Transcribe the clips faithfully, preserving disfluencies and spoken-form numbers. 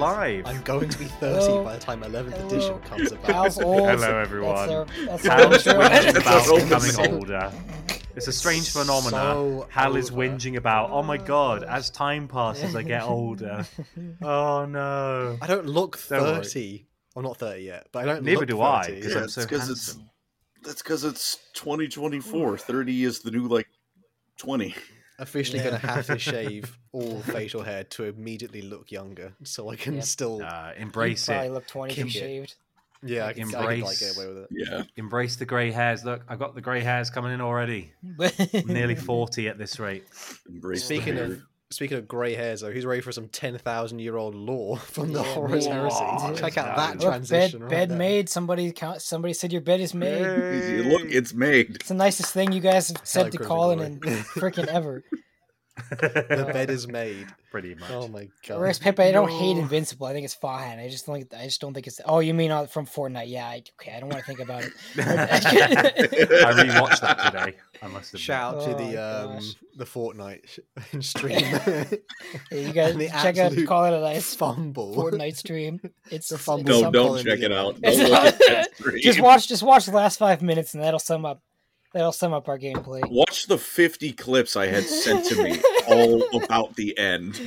alive. I'm going to be thirty Hello. by the time eleventh Hello. edition comes about. Hal's old. Hello, everyone. That's, Hal their, is that's their whinging intro. about That's becoming over. older. It's a strange phenomena. So Hal is over. whinging about, oh my god, as time passes, I get older. Oh no. I don't look Don't worry. thirty. I'm not thirty yet, but I don't Neither look do I, thirty. because Yeah, I'm it's so 'cause it's- handsome. That's because it's twenty twenty-four. thirty is the new, like, twenty. Officially Yeah. going to have to shave all facial hair to immediately look younger, so I can Yep. still. Uh, You embrace probably it. look twenty Kick if it. shaved. Yeah, I can, I can like Embrace. get away with it. Yeah. Embrace the grey hairs. Look, I've got the grey hairs coming in already. I'm nearly forty at this rate. Embrace Speaking the of beard. speaking of grey hairs, though, who's ready for some ten thousand year old lore from the Yeah, Horus man. Heresy? Oh, Check out no. that Look, Look, transition. bed, right bed there. made. Somebody count. Somebody said your bed is made. Yay. Look, it's made. It's the nicest thing you guys have said to Crimson Colin Glory. and freaking ever. The bed is made. Pretty much. Oh my god. Whereas Pepe, I don't No. hate Invincible. I think it's fine. I just don't. Think, I just don't think it's. Oh, you mean uh, from Fortnite? Yeah. I, okay. I don't want to think about it. I rewatched that today. I must have. Shout out to Oh the my um gosh. the Fortnite sh- stream. Hey, you guys And the check out absolute Colin and I's fumble. Fortnite stream. It's, The it's fumble. No, some- don't Colin check did it it. out. It's Don't look at that not- stream. just watch. Just watch the last five minutes, and that'll sum up. That'll sum up our gameplay. Watch the fifty clips I had sent to me all about the end.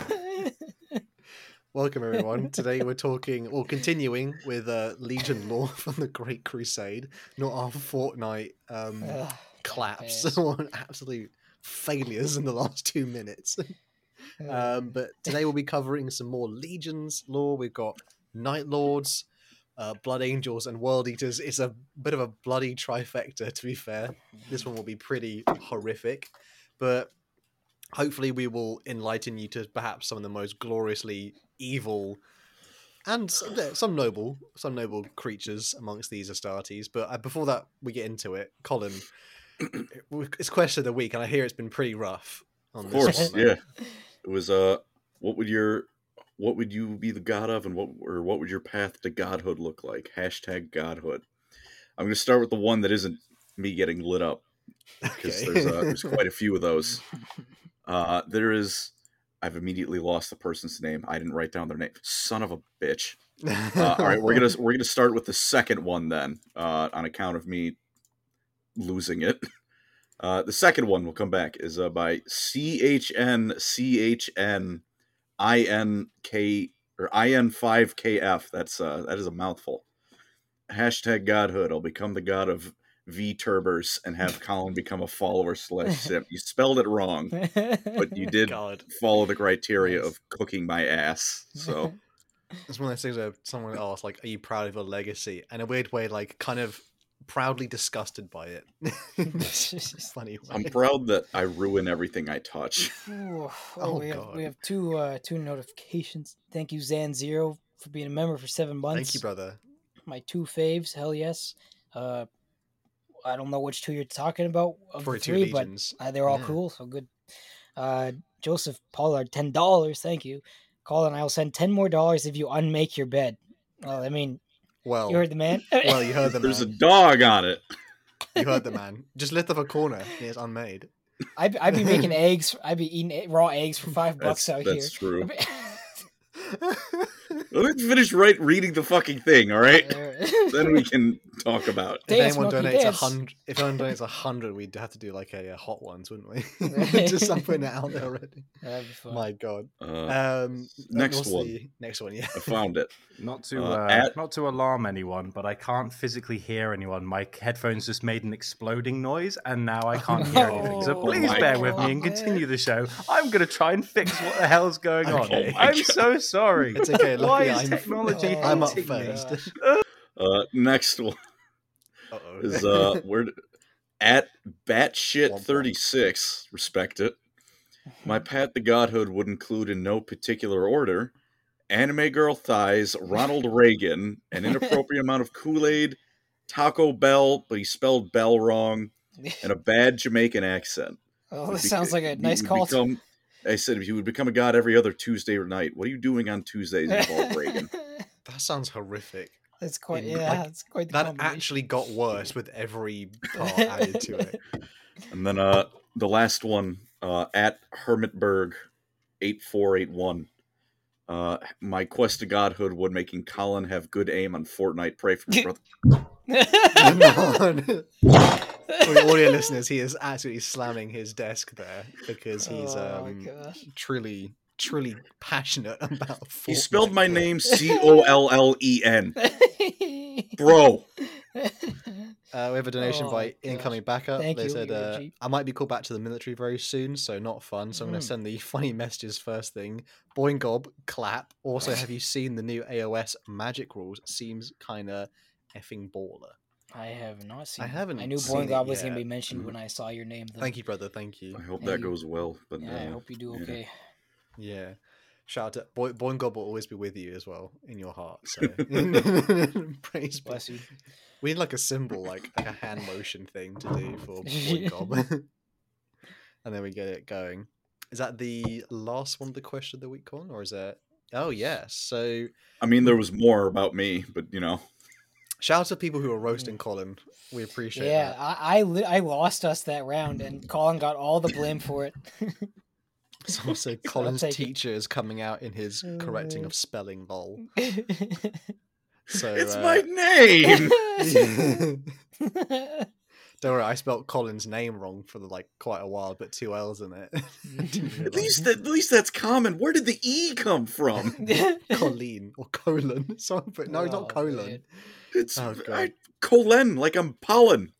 Welcome everyone. Today we're talking, or continuing with uh, Legion lore from the Great Crusade, not our Fortnite um, Ugh, claps yes. or absolute failures in the last two minutes. uh, Um, but today we'll be covering some more Legions lore. We've got Night Lords, uh, Blood Angels, and World Eaters. It's a bit of a bloody trifecta, to be fair. This one will be pretty horrific, but hopefully we will enlighten you to perhaps some of the most gloriously evil and some, some noble, some noble creatures amongst these Astartes. But uh, before that, we get into it. Colin, it's question of the week, and I hear it's been pretty rough. On Of this course, one, mate. yeah. It was uh what would your what would you be the god of, and what or what would your path to godhood look like? Hashtag godhood. I'm gonna start with the one that isn't me getting lit up, because Okay. there's uh, there's quite a few of those. Uh, there is. I've immediately lost the person's name. I didn't write down their name. Son of a bitch. Uh, all right, we're gonna we're gonna start with the second one then, uh, on account of me losing it. Uh, the second one will come back is uh, by C H N C H N I N K or I N five K F. That's uh, that is a mouthful. Hashtag godhood. I'll become the god of V turbers and have Colin become a follower slash simp. You spelled it wrong, but you did God. follow the criteria Nice. of cooking my ass. So It's one of those things where someone asks, like, "Are you proud of your legacy?" And in a weird way, like, kind of proudly disgusted by it. Funny way. I'm proud that I ruin everything I touch. Ooh, oh, Oh, we have God. we have two uh, two notifications. Thank you, Zan Zero, for being a member for seven months. Thank you, brother. My two faves, hell yes. Uh, I don't know which two you're talking about of For the two three, but legions. uh, they're all Yeah. cool, so good. Uh, Joseph Pollard, ten dollars. Thank you. Colin, I will send ten more dollars if you unmake your bed. Well, I mean, Well, you heard the man. well, you heard the There's a man. dog on it. You heard the man. Just lift up a corner. and It's unmade. I'd, I'd be making eggs. I'd be eating e- raw eggs for five bucks That's, out that's here. true. Let me finish right reading the fucking thing, all right? Then we can talk about it. If Dance, anyone monkey, donates a dance. hundred, if anyone donates a hundred, we'd have to do like a, uh hot ones, wouldn't we? Just I'm putting it out there already. That'd be fun. My God. Uh, Um, next what's one. the next one, yeah. I found it. Not to Uh, uh, at- not to alarm anyone, but I can't physically hear anyone. My headphones just made an exploding noise, and now I can't hear no. anything. So Oh please my bear with me and God. continue the show. I'm going to try and fix what the hell's going on. Okay. Oh my I'm God. so sorry. It's okay. Why Luckily, is I'm, technology I'm up hating me? first. Uh, next one Uh-oh. is uh, where at batshit Womp womp. thirty-six. Respect it. My path to godhood would include, in no particular order, anime girl thighs, Ronald Reagan, an inappropriate amount of Kool-Aid, Taco Bell, but he spelled Bell wrong, and a bad Jamaican accent. Oh, Would this be- sounds like a you nice would call. to- become- I said if you would become a god every other Tuesday or night, what are you doing on Tuesdays involved Reagan? That sounds horrific. It's quite, In- yeah, like, it's quite the That combination. actually got worse with every part added to it. And then uh, the last one uh, at Hermitberg eight four eight one. Uh, my quest to godhood would making Colin have good aim on Fortnite. Pray for me, brother. For the audio listeners, he is absolutely slamming his desk there because he's Oh my um, gosh. truly, truly passionate about. Fortnite. He spelled my name C O L L E N. Bro. Uh, we have a donation Oh by my gosh. Incoming Backup. Thank they you, said, uh, Yuji. I might be called back to the military very soon, so not fun. So I'm going Mm. to send the funny messages first thing. Boing gob, clap. Also, have you seen the new A O S magic rules? Seems kind of effing baller. I have not seen. I it. haven't I knew seen Boing it Gob was going to yet. be mentioned Mm. when I saw your name. Though. Thank you, brother. Thank you. I hope Thank that you. goes well. But Yeah, I uh, hope you do yeah. okay. Yeah. Shout out to Boy, Boing gob will always be with you as well in your heart. So praise be. Bless you. We need like a symbol, like, like a hand motion thing to do for Boing gob. And then we get it going. Is that the last one of the question of the week, Con? Or is that... Oh, yeah. So I mean, there was more about me, but you know. shout out to people who are roasting Colin. We appreciate Yeah, that. I I, li- I lost us that round, and Colin got all the blame for it. So also I'll Colin's take it. teacher is coming out in his correcting of spelling lol. So It's uh, my name. don't worry, I spelt Colin's name wrong for the, like quite a while, but two L's in it. At least that, at least that's common. Where did the E come from? Colleen or colon. Sorry, but no, Oh, not colon. man. It's Oh, God. I, colon, like I'm pollen.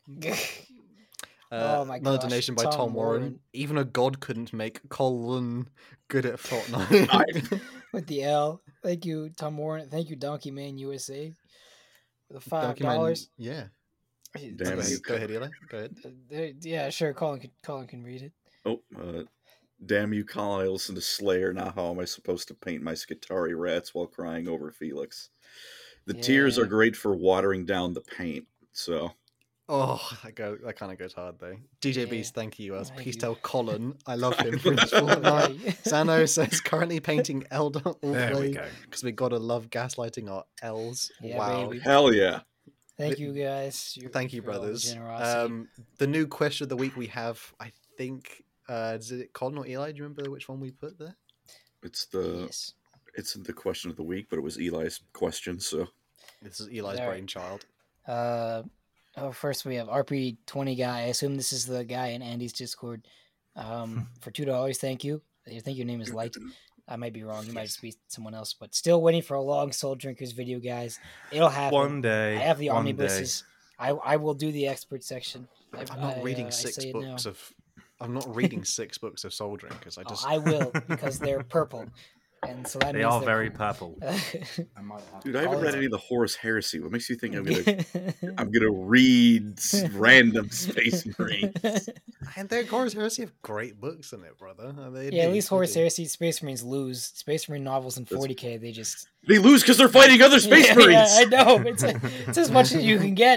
Uh, Oh my another gosh, donation by Tom Tom, Warren. Warren. Even a god couldn't make Colin good at Fortnite. With the L. Thank you, Tom Warren. Thank you, Donkey Man U S A. For the five Donkey Man- dollars. yeah. Damn go, it, ahead, you go ahead, Eli. Go ahead. Uh, Yeah, sure. Colin can, Colin can read it. Oh, uh, damn you, Colin! I listen to Slayer. Now, how am I supposed to paint my Skitari rats while crying over Felix? The tears Yeah. are great for watering down the paint. So, Oh, that go that kind of goes hard though. D J Yeah. Beast, thank you. Uh, Thank please you. tell Colin I love him for his Fortnite. Sano says currently painting Elder There we Allplay go. because we gotta love gaslighting our L's. Yeah, wow. baby. hell yeah! Thank you, guys. You're- Thank you, for all the brothers. generosity. Um, the new question of the week we have, I think, uh, is it Colin or Eli? Do you remember which one we put there? It's the yes. it's the question of the week, but it was Eli's question. So, This is Eli's All right. brainchild. Uh, oh, first we have R P twenty guy. I assume this is the guy in Andy's Discord. Um, for two dollars, thank you. I think your name is Light. I might be wrong. You might just be someone else, but still waiting for a long Soul Drinkers video, guys. It'll happen. One day. I have the one omnibuses. I I will do the expert section. I, I'm not I, reading uh, I six say it now. books of. I'm not reading six books of Soul Drinkers. I Oh, just. I will because they're purple, and so that They means are they're very cool. purple. I might have dude, I haven't read Colin- any of the Horus Heresy. What makes you think I'm gonna I'm gonna read s- random Space Marines? And their Horus Heresy have great books in it, brother. Uh, they Yeah, at do, least they Horus do. Heresy Space Marines lose. Space Marine novels in forty K, they just They lose because they're fighting other Space yeah, Marines. Yeah, I know. It's it's as much as you can get.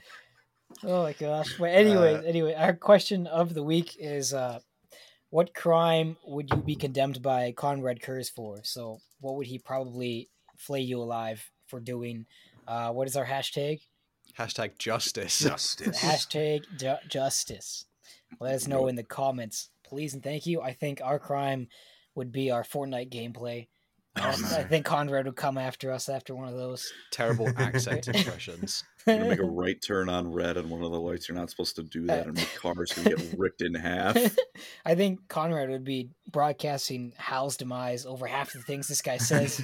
Oh my gosh. But anyway, Uh, anyway, our question of the week is uh what crime would you be condemned by Conrad Kurz for? So what would he probably flay you alive for doing? Uh what is our hashtag? Hashtag justice. justice. Hashtag ju- justice. Let us know in the comments, please and thank you. I think our crime would be our Fortnite gameplay. Oh, I no. think Conrad would come after us after one of those. Terrible accent impressions. You're gonna make a right turn on red on one of the lights. You're not supposed to do that, and my car's gonna get ripped in half. I think Conrad would be broadcasting Hal's demise over half the things this guy says.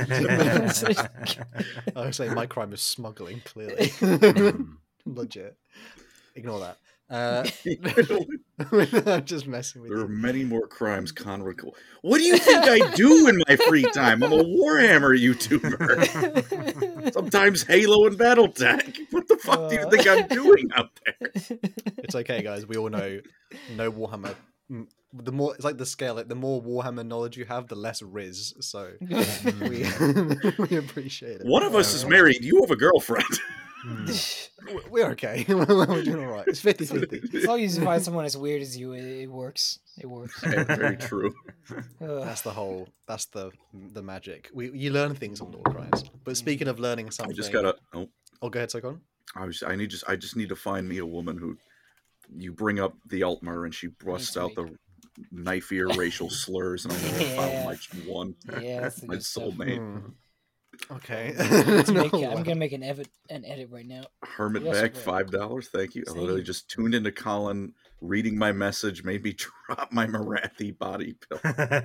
I would say my crime is smuggling, clearly. Mm. Legit. Ignore that. Uh, I'm just messing with There are you. many more crimes Conrad. co- What do you think I do in my free time? I'm a Warhammer YouTuber. Sometimes Halo and BattleTech. What the fuck do you Uh. think I'm doing out there? It's okay, guys. We all know no Warhammer. mm, The more it's like the scale. Like the more Warhammer knowledge you have, the less Riz. So we we appreciate it. One of us is married. You have a girlfriend. Mm. W- We're okay. We're doing all right. It's fifty-fifty. As long as you find someone as weird as you, it, it works. It works. Very true. Ugh. That's the whole. That's the the magic. We you learn things on Lord Crimes. But speaking of learning I something, just gotta. Oh, Oh, go ahead, Sokon. I was. I need just. I just need to find me a woman who. You bring up the Altmer and she busts out the knifier racial slurs, and I'm going to Yeah. follow my one, Yeah, that's the my good stuff. soulmate. Hmm. Okay. Let's No, make, I'm wow. gonna make an edit, an edit right now. Hermit Yes, back sir. five dollars. Thank you. I Thank literally you. just tuned into Colin reading my message, made me drop my Marathi body pill.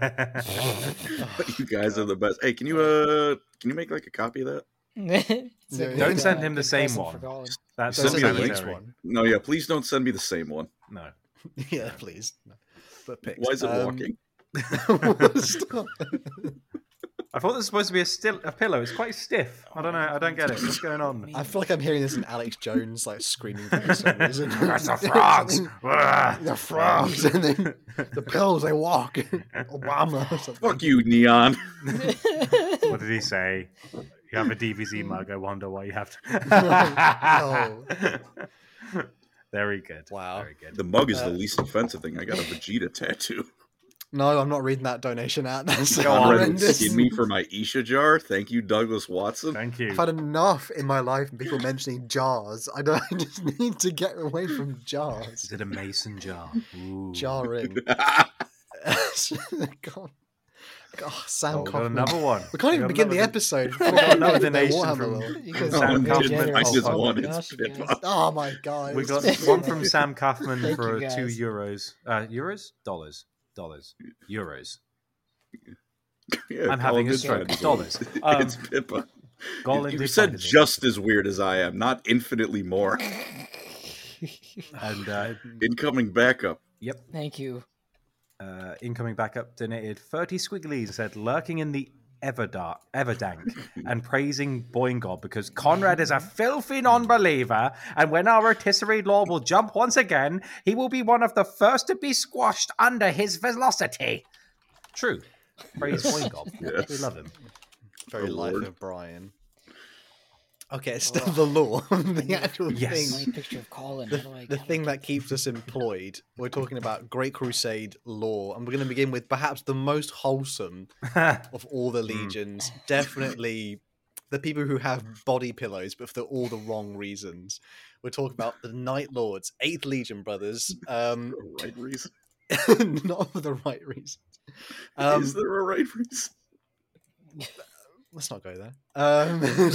You guys are the best. Hey, can you uh can you make like a copy of that? It's a Yeah, good, Don't yeah. send uh, him the good same present one. for Colin. That's Don't Send me send the the links H unnecessary. one. No, yeah, please don't send me the same one. No. Yeah, please. No. But pics. Why is it Um, walking? Stop. I thought this was supposed to be a still a pillow. It's quite stiff. I don't know. I don't get it. What's going on? I feel like I'm hearing this in Alex Jones like screaming for some reason. That's the frogs. Something- Ah. the frogs, and then the pills they walk. Obama. Or something. Fuck you, Neon. What did he say? You have a D V Z mug. I wonder why you have to. Very good. Wow. Very good. The mug is Uh, the least offensive thing. I got a Vegeta tattoo. No, I'm not reading that donation out. That's Go on. Conrad horrendous. skin me for my Isha jar. Thank you, Douglas Watson. Thank you. I've had enough in my life of people mentioning jars. I don't. I just need to get away from Is jars. it a mason jar? Ooh. Jarring. God. God, Sam Oh, we got Kaufman. another one. We can't even got begin the another- episode. We got another They donation Warhammer from, World. You from guys Sam are very Kaufman. generous. I just Oh my wanted gosh, to you spit guys. on. Oh my god. We got it's- one from Sam Kaufman Thank for you, two guys. euros. Uh, euros? Dollars. Dollars. Euros. Yeah, I'm having a Colin stroke. did Dollars. find Um, it's Pippa. Golan You did said find it. just as weird as I am, not infinitely more. And uh, Incoming backup. yep, Thank you. uh, incoming backup donated thirty squigglies. Said lurking in the Everdark, Everdank and praising Boingod because Conrad is a filthy non-believer, and when our rotisserie law will jump once again, he will be one of the first to be squashed under his velocity. True. Praise Yes. Boingod. Yes. We love him. Very Oh, life Lord. of Brian. Okay, it's still the law. The actual Yes. My thing. picture of Colin. The, How do I, the how do I thing get that keeps us employed. We're talking about Great Crusade lore, and we're going to begin with perhaps the most wholesome of all the legions. Definitely the people who have body pillows, but for all the wrong reasons. We're talking about the Night Lords, Eighth Legion brothers. Um, For a right reason. not for the right reasons. Um, Is there a right reason? Let's not go there. Um,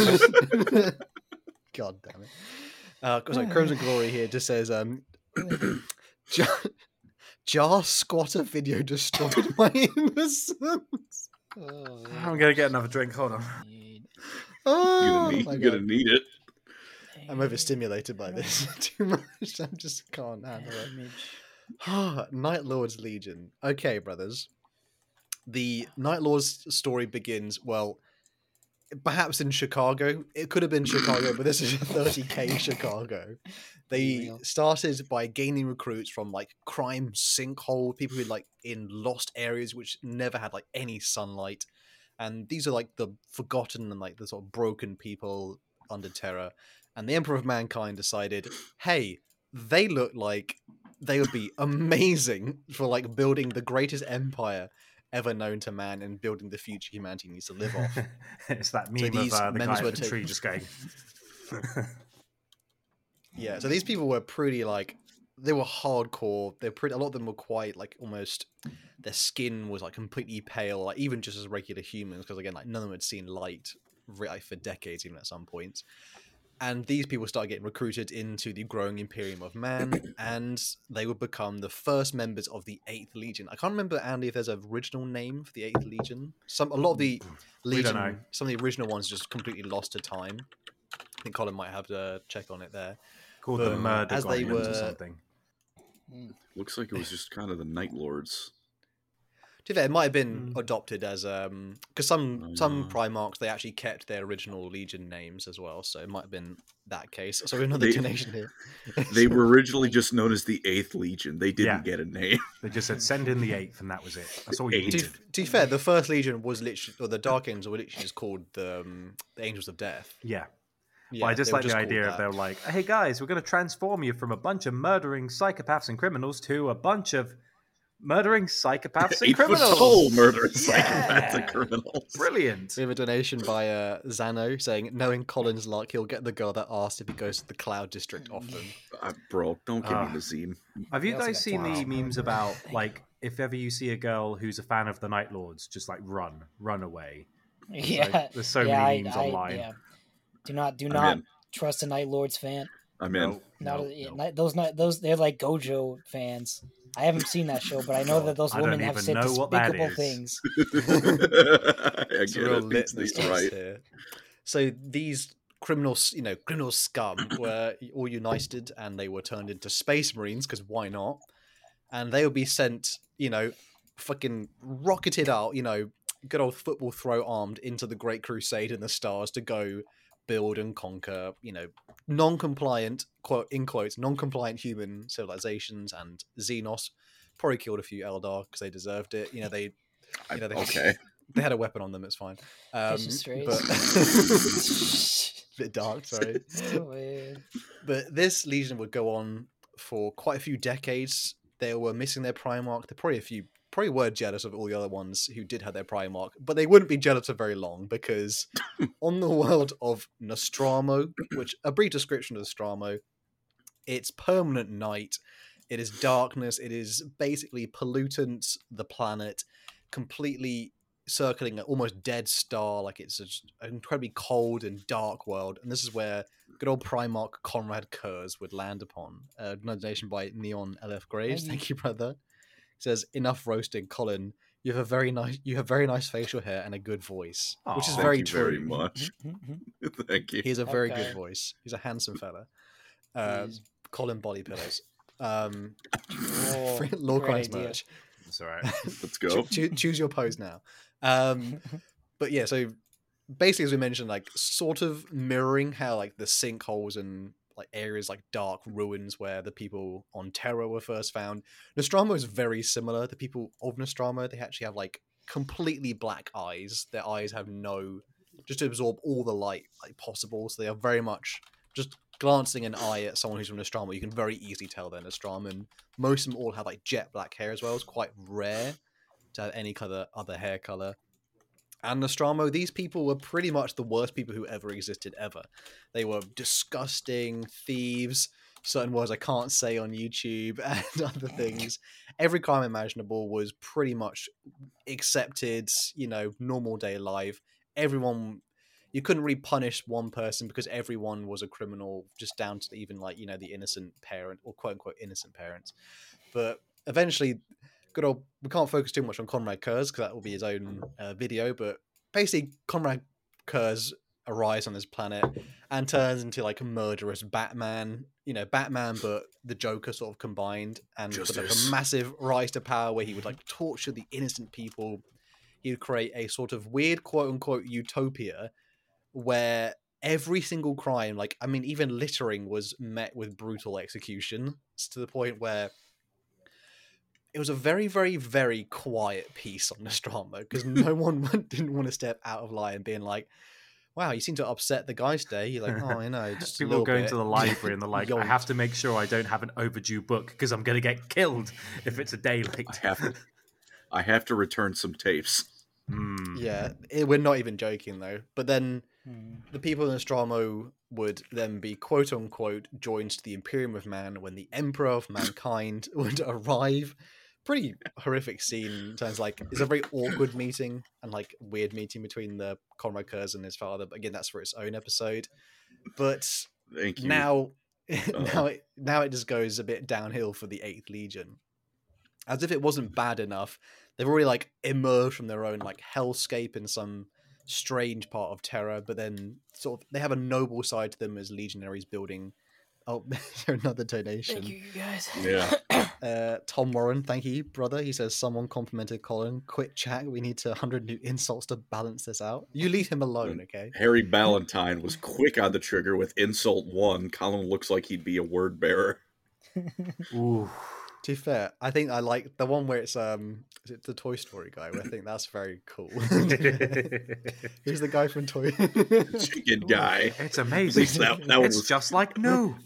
God damn it. Uh, sorry, Crimson Glory here just says, um, Jar, Jar Squatter video destroyed my innocence. Oh, I'm gonna get another drink. Hold on. yeah. You're Oh, gonna need, my you're gonna God. need it. I'm overstimulated by this too much. I just can't handle it. Image. Night Lord's Legion. Okay, brothers. The Night Lord's story begins, well, perhaps in Chicago. It could have been Chicago, but this is thirty K Chicago. They Real. started by gaining recruits from like crime sinkhole, people who like in lost areas which never had like any sunlight. And these are like the forgotten and like the sort of broken people under terror. And the Emperor of Mankind decided, hey, they look like they would be amazing for like building the greatest empire ever known to man and building the future humanity needs to live off. It's that meme these of uh, the members guy were at the taken- tree just going. Yeah, so these people were pretty like they were hardcore. They're pretty. A lot of them were quite like almost. Their skin was like completely pale, like even just as regular humans, because again, like none of them had seen light re- like, for decades, even at some points. And these people started getting recruited into the growing Imperium of Man, and they would become the first members of the Eighth Legion. I can't remember, Andy, if there's an original name for the Eighth Legion. Some a lot of the We don't know. Legion, some of the original ones just completely lost to time. I think Colin might have to check on it there. Called But the murder as they goblins or were- something. Looks like it was just kind of the Night Lords. To be fair, it might have been Mm. adopted as um because some some Uh. Primarchs they actually kept their original Legion names as well, so it might have been that case. So another They- donation here. They were originally just known as the Eighth Legion. They didn't Yeah. get a name. They just said send in the eighth, and that was it. That's all you Eight. to, needed. to be fair, the first Legion was literally, or the Dark Angels were literally just called the um, the Angels of Death. Yeah. Yeah, But I just they were like the called idea of that. they're like, hey guys, we're going to transform you from a bunch of murdering psychopaths and criminals to a bunch of murdering psychopaths and Eight foot criminals. tall murderers, Yeah. psychopaths, and criminals. Brilliant. We have a donation by uh, Zano saying, knowing Colin's luck, he'll get the girl that asked if he goes to the Cloud District often. Uh, bro, don't give Ah. me Nazim. Have you They also guys got seen the Wow. memes about like if ever you see a girl who's a fan of the Night Lords, just like run, run away. Yeah, Like, there's so yeah, many I, memes I, online. yeah. Do not, do I'm not in. trust a Night Lords fan. I'm in. No, Not no, a- yeah, no. Night- those, Night- those, they're like Gojo fans. I haven't seen that show, but I know that those I don't women have even said know what that despicable is. things. It's a Again, real I think litmus he's test right. here. So these criminals, you know, criminal scum were all united, and they were turned into space marines because why not? And they would be sent, you know, fucking rocketed out, you know, good old football throw armed into the Great Crusade in the stars to go build and conquer, you know, non-compliant, quote in quotes, non-compliant human civilizations. And Xenos probably killed a few Eldar because they deserved it. You know, they, you know, they, Okay. they had a weapon on them. It's fine. Um, Vicious strays. but bit dark, sorry. So weird. But this legion would go on for quite a few decades. They were missing their Primarch. They're probably a few, probably were jealous of all the other ones who did have their Primarch, but they wouldn't be jealous for very long because on the world of Nostromo, which a brief description of Nostromo, it's permanent night. It is darkness. It is basically pollutants, the planet, completely circling an almost dead star. Like it's just an incredibly cold and dark world. And this is where good old Primarch Conrad Kurz would land upon. Uh, donation by Neon L F Graves. Thank you. Thank you, brother. He says, enough roasting, Colin. You have a very nice, you have very nice facial hair and a good voice, which is Aw, Thank very you true. very much. Thank you. He has a very Okay. good voice. He's a handsome fella. Uh, He's- Colin Body Pillows. Um, Oh, free- Law great Crimes idea. merch. It's all right. Let's Cho- go. choo- choose your pose now. Um, but yeah, so basically, as we mentioned, like sort of mirroring how like the sinkholes and like areas like dark ruins where the people on Terra were first found. Nostromo is very similar. The people of Nostromo, they actually have like completely black eyes. Their eyes have no, just to absorb all the light like possible. So they are very much just glancing an eye at someone who's from Nostromo. You can very easily tell they're Nostromo. And most of them all have like jet black hair as well. It's quite rare to have any color other hair color. And Nostromo, these people were pretty much the worst people who ever existed ever. They were disgusting thieves, certain words I can't say on YouTube, and other things. Every crime imaginable was pretty much accepted, you know, normal day life. Everyone, you couldn't really punish one person because everyone was a criminal, just down to even like, you know, the innocent parent or quote unquote innocent parents. But eventually, good old, we can't focus too much on Conrad Kurz because that will be his own uh, video, but basically Conrad Kurz arrives on this planet and turns into like a murderous Batman, you know, Batman but the Joker sort of combined, and with like Justice. a massive rise to power where he would like torture the innocent people. He would create a sort of weird quote unquote utopia where every single crime, like I mean even littering, was met with brutal execution, to the point where it was a very, very, very quiet piece on Nostromo because no one didn't want to step out of line being like, wow, you seem to upset the guys today. You're like, oh, you know, just a People little go bit. into the library and they're like, I Yoink. have to make sure I don't have an overdue book because I'm going to get killed if it's a day late. I have to, I have to return some tapes. Hmm. Yeah, it, we're not even joking though. But then Hmm. the people in Nostromo would then be quote unquote joined to the Imperium of Man when the Emperor of Mankind would arrive. Pretty horrific scene in terms of, like, it's a very awkward meeting and like weird meeting between the Conrad Kurz and his father. But again, that's for its own episode. But Thank you. now, Uh-oh. now it now it just goes a bit downhill for the Eighth Legion. As if it wasn't bad enough, they've already like emerged from their own like hellscape in some strange part of Terra, but then sort of they have a noble side to them as legionaries building. Oh, another donation. Thank you, you guys. Yeah. Uh, Tom Warren, thank you, brother. He says someone complimented Colin. Quick chat. We need to one hundred new insults to balance this out. You leave him alone, okay? Harry Ballantyne was quick on the trigger with insult one. Colin looks like he'd be a word bearer. Ooh. To be fair, I think I like the one where it's um, is it the Toy Story guy? Where I think that's very cool. He's the guy from Toy. Chicken guy. It's amazing. That, that It's was just like no.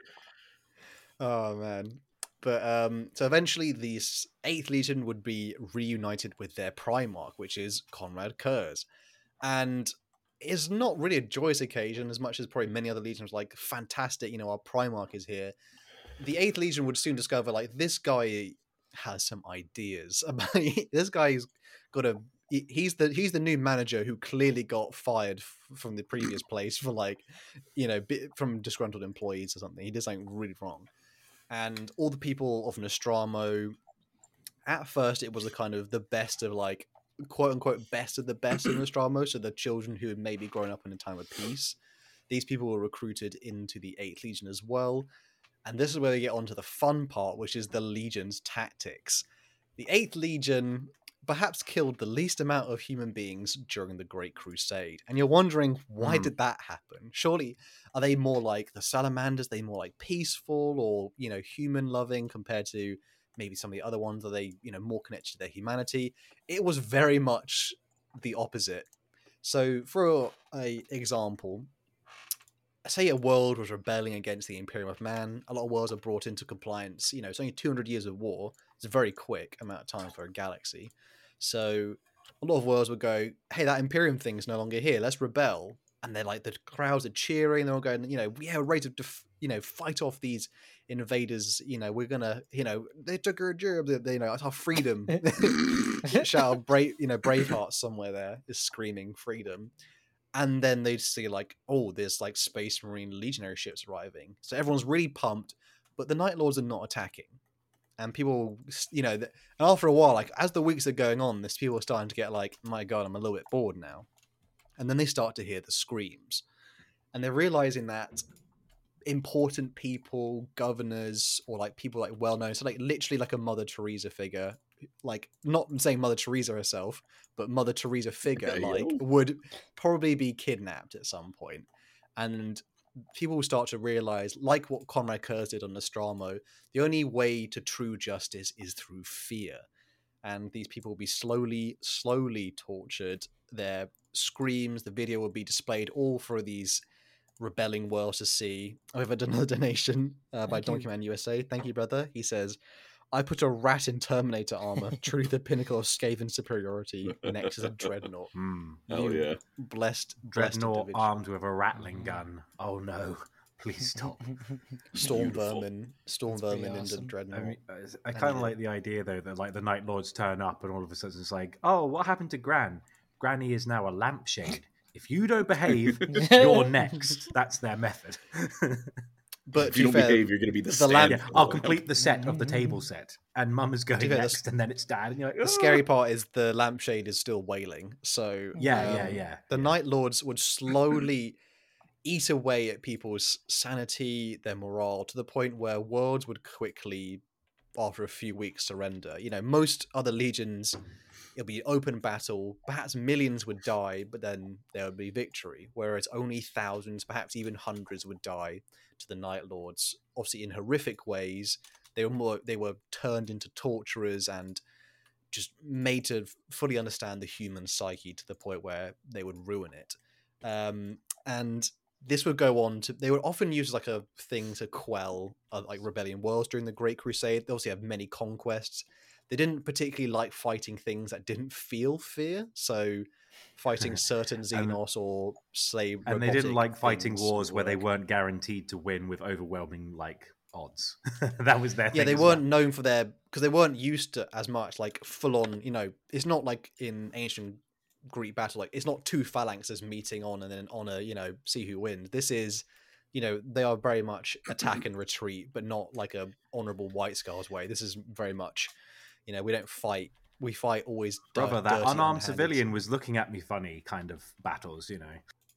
Oh man. But um so eventually the Eighth Legion would be reunited with their Primarch, which is Conrad Kurz. And it's not really a joyous occasion as much as probably many other legions like fantastic, you know, our Primarch is here. The Eighth Legion would soon discover like this guy has some ideas about this guy's got a he's the he's the new manager who clearly got fired f- from the previous place for like you know from disgruntled employees or something. He did something really wrong, and all the people of Nostromo, at first it was a kind of the best of like quote unquote best of the best of Nostromo, so the children who had maybe grown up in a time of peace. These people were recruited into the Eighth Legion as well. And this is where we get onto the fun part, which is the Legion's tactics. The Eighth Legion perhaps killed the least amount of human beings during the Great Crusade. And you're wondering, why mm. did that happen? Surely, are they more like the Salamanders? Are they more like peaceful or, you know, human-loving compared to maybe some of the other ones? Are they, you know, more connected to their humanity? It was very much the opposite. So, for a example, say a world was rebelling against the Imperium of Man, a lot of worlds are brought into compliance. You know, it's only two hundred years of war. It's a very quick amount of time for a galaxy. So a lot of worlds would go, hey, that Imperium thing's no longer here. Let's rebel. And they're like, the crowds are cheering. They're all going, you know, yeah, we're ready to, def- you know, fight off these invaders. You know, we're going to, you know, they took our job. They, you know, it's our freedom. Shout out, brave, you know, Braveheart somewhere there is screaming freedom. And then they see like, oh, there's like Space Marine legionary ships arriving. So everyone's really pumped, but the Night Lords are not attacking. And people, you know, and after a while, like as the weeks are going on, this people are starting to get like, my God, I'm a little bit bored now. And then they start to hear the screams. And they're realizing that important people, governors, or like people like well-known, so like literally like a Mother Teresa figure, like not saying Mother Teresa herself, but Mother Teresa figure, like would probably be kidnapped at some point. And people will start to realize, like what Conrad Kurz did on Nostromo, the only way to true justice is through fear. And these people will be slowly, slowly tortured. Their screams, the video will be displayed all for these rebelling worlds to see. I've had another donation uh, by Donkey Man U S A. Thank you, brother. He says, I put a rat in Terminator armor, truly the pinnacle of Skaven superiority, next to the Dreadnought. Mm. Hell yeah. Blessed, blessed Dreadnought individual. armed with a rattling gun. Oh no, please stop. Storm Beautiful. Vermin, Storm That's pretty Vermin into awesome. Dreadnought. I, mean, I kind of like the idea though that like the Night Lords turn up and all of a sudden it's like, oh, what happened to Gran? Granny is now a lampshade. If you don't behave, you're next. That's their method. But if you don't fair, behave, you're going to be the, the stand. lamp- Yeah, I'll complete the set of the table set, and Mum is going fair, next, and then it's Dad, and you're like, the "Oh." scary part is the lampshade is still wailing. So Yeah, um, yeah, yeah. The yeah. Night Lords would slowly eat away at people's sanity, their morale, to the point where worlds would quickly, after a few weeks, surrender. You know, most other legions, it'll be open battle. Perhaps millions would die, but then there would be victory. Whereas only thousands, perhaps even hundreds, would die to the Night Lords. Obviously, in horrific ways. They were more. They were turned into torturers and just made to fully understand the human psyche to the point where they would ruin it. Um, and this would go on to. They would often use like a thing to quell uh, like rebellion worlds during the Great Crusade. They obviously have many conquests. They didn't particularly like fighting things that didn't feel fear. So fighting certain Xenos or say And they didn't like fighting things wars where they work. weren't guaranteed to win with overwhelming like odds. That was their Yeah, thing. they as weren't well. known for their because they weren't used to as much like full on. You know, it's not like in ancient Greek battle. Like it's not two phalanxes meeting on and then on a you know see who wins. This is, you know, they are very much attack and retreat, but not like a honorable White Skulls way. This is very much, you know, we don't fight. We fight always. Brother, di- that dirty, unarmed unhanded. civilian was looking at me funny kind of battles, you know.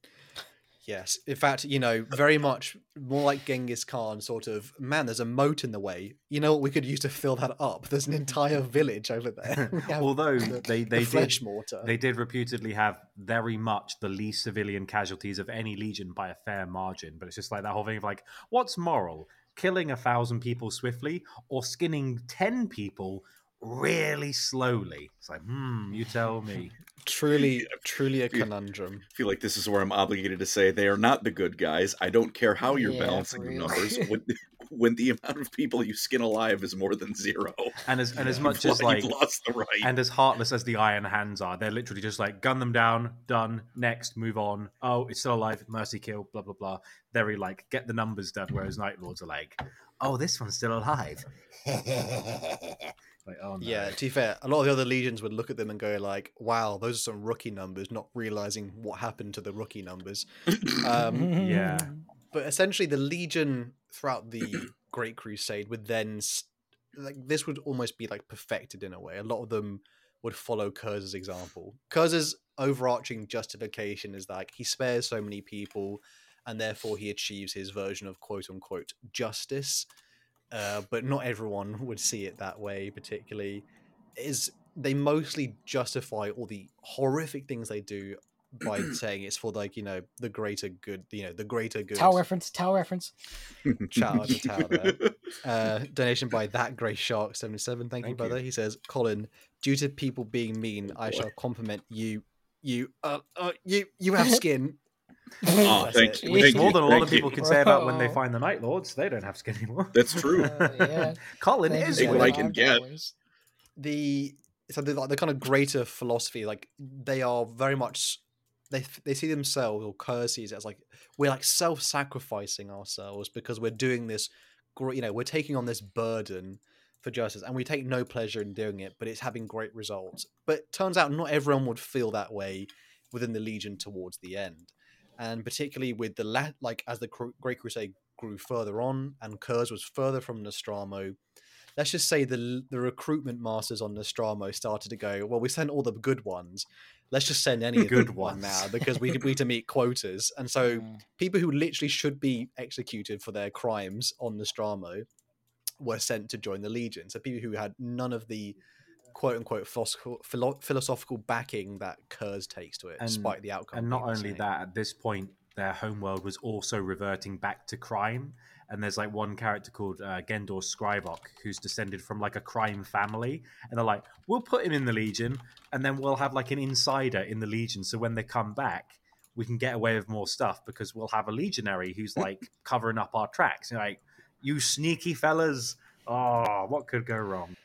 Yes, in fact, you know, very much more like Genghis Khan, sort of. Man, there's a moat in the way. You know what we could use to fill that up? There's an entire village over there. We have Although the, they they the flesh did mortar. they did reputedly have very much the least civilian casualties of any legion by a fair margin. But it's just like that whole thing of like, what's moral? Killing a thousand people swiftly or skinning ten people really slowly? It's like, hmm, you tell me. Truly, truly a conundrum. I feel like this is where I'm obligated to say they are not the good guys. I don't care how you're Yeah, balancing for the real. numbers when, when the amount of people you skin alive is more than zero. And as and as You've much lo- as like you've lost the right. and as heartless as the Iron Hands are, they're literally just like gun them down, done, next, move on. Oh, it's still alive, mercy kill, blah blah blah. Very like get the numbers done. Whereas Night Lords are like, oh, this one's still alive. Like, oh no. Yeah, to be fair, a lot of the other legions would look at them and go like, "Wow, those are some rookie numbers," not realizing what happened to the rookie numbers. Um, Yeah. but essentially, the legion throughout the Great Crusade would then, s- like, this would almost be like perfected in a way. A lot of them would follow Curz's example. Curz's overarching justification is like he spares so many people, and therefore he achieves his version of quote unquote justice. Uh, but not everyone would see it that way. Particularly, is they mostly justify all the horrific things they do by saying it's for like you know the greater good, you know the greater good. Tau reference. Tau reference. Shout out to Tao there. Uh, donation by that grey shark seventy-seven. Thank, you, Thank brother. you. He says, Colin, due to people being mean, I boy. shall compliment you. You, uh, uh, you, you have skin. Oh, That's thank it. you. Which Thank is more you, than a lot thank of people you. can say about when they Bro. find the Night Lords. They don't have skin anymore. That's true. Uh, yeah. Colin Thank is you, Take what with I it. can Aren't get. always. The so the, like, the kind of greater philosophy, like they are very much they they see themselves or Kerr sees it as like we're like self-sacrificing ourselves because we're doing this, gr- you know, we're taking on this burden for justice, and we take no pleasure in doing it, but it's having great results. But turns out not everyone would feel that way within the Legion towards the end, and particularly with the la- like as the Cru- Great Crusade grew further on and Kurz was further from Nostramo. Let's just say the the recruitment masters on Nostramo started to go, well, we sent all the good ones. Let's just send any Good one ones. now because we we need to meet quotas. And so Mm. people who literally should be executed for their crimes on Nostramo were sent to join the Legion. So people who had none of the quote unquote philosophical, philo- philosophical backing that Kurz takes to it, And- despite the outcome. And not being the only same. that, at this point, their homeworld was also reverting back to crime. And there's like one character called uh, Gendor Scribok, who's descended from like a crime family. And they're like, we'll put him in the Legion, and then we'll have like an insider in the Legion. So when they come back, we can get away with more stuff because we'll have a legionary who's like covering up our tracks. You're like, you sneaky fellas. Oh, what could go wrong?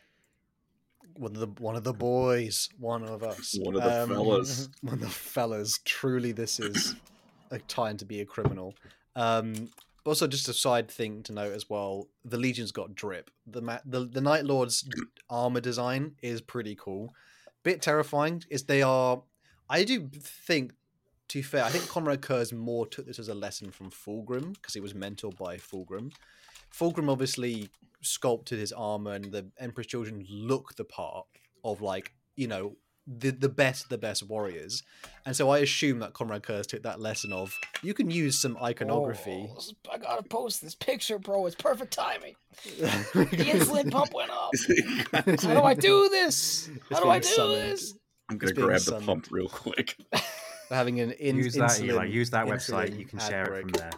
one of the one of the boys, one of us, One of the Um, fellas. one of the fellas. Truly, this is a time to be a criminal. Um, but also, just a side thing to note as well: the Legion's got drip. The ma- the the Night Lord's armor design is pretty cool. Bit terrifying is they are. I do think, to be fair, I think Conrad Kurz more took this as a lesson from Fulgrim because he was mentored by Fulgrim. Fulgrim obviously sculpted his armor, and the Emperor's Children look the part of like you know the the best the best warriors, and so I assume that Conrad Kurz took that lesson of you can use some iconography. Oh, I gotta post this picture, bro. It's perfect timing. The the insulin pump went up. How do I do this? How do I do this? I'm gonna being grab the summoned. pump real quick. Having an in, use that, insulin, Eli. Use that website. insulin You can ad share break. it from there.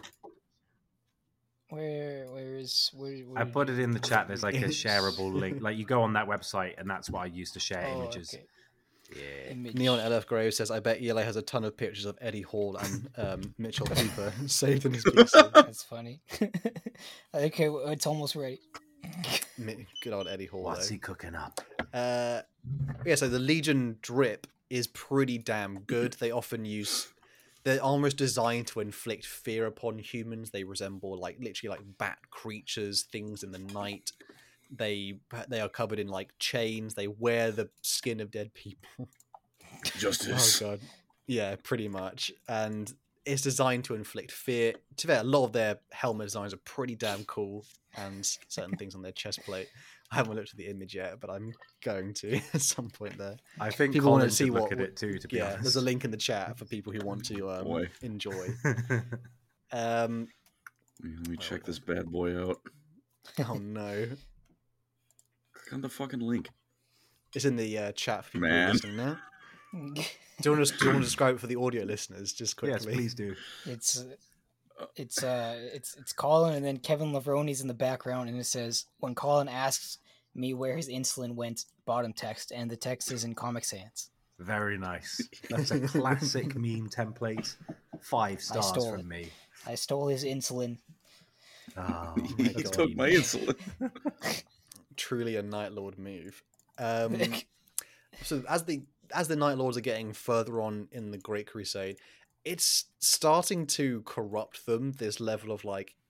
Where, where is, where? where I did put you- it in the chat. There's like a It's- shareable link. Like you go on that website, and that's what I use to share Oh, images. okay. Yeah. Image. Neon L F Grove says, "I bet Eli has a ton of pictures of Eddie Hall and um, Mitchell Cooper saved in his P C." That's funny. Okay, well, it's almost ready. Mi- Good old Eddie Hall. What's though. he cooking up? Uh, yeah, so the Legion drip is pretty damn good. They often use their armor is designed to inflict fear upon humans. They resemble like literally like bat creatures, things in the night. They they are covered in like chains. They wear the skin of dead people. Justice. Oh god, yeah, pretty much. And it's designed to inflict fear. To be fair, a lot of their helmet designs are pretty damn cool, and certain things on their chest plate. I haven't looked at the image yet, but I'm going to at some point there. I think People wanna Colin see should look what- at it too. To be Yeah, honest, there's a link in the chat for people who want to um, Boy. enjoy. Um, Let me check this bad boy out. oh no, Click on the fucking link. it's in the uh, chat for people who are Man. listening now. Do you want to do you want to describe it for the audio listeners just yes, quickly? please do. It's uh, it's uh it's it's Colin, and then Kevin Lavroni's in the background, and it says, "When Colin asks me where his insulin went," bottom text, and the text is in Comic Sans. Very nice. That's a classic meme template. Five stars stole from it. me. I stole his insulin. Oh, He that's took mean. my insulin. Truly a Night Lord move. Um, so as the as the Night Lords are getting further on in the Great Crusade, it's starting to corrupt them. This level of like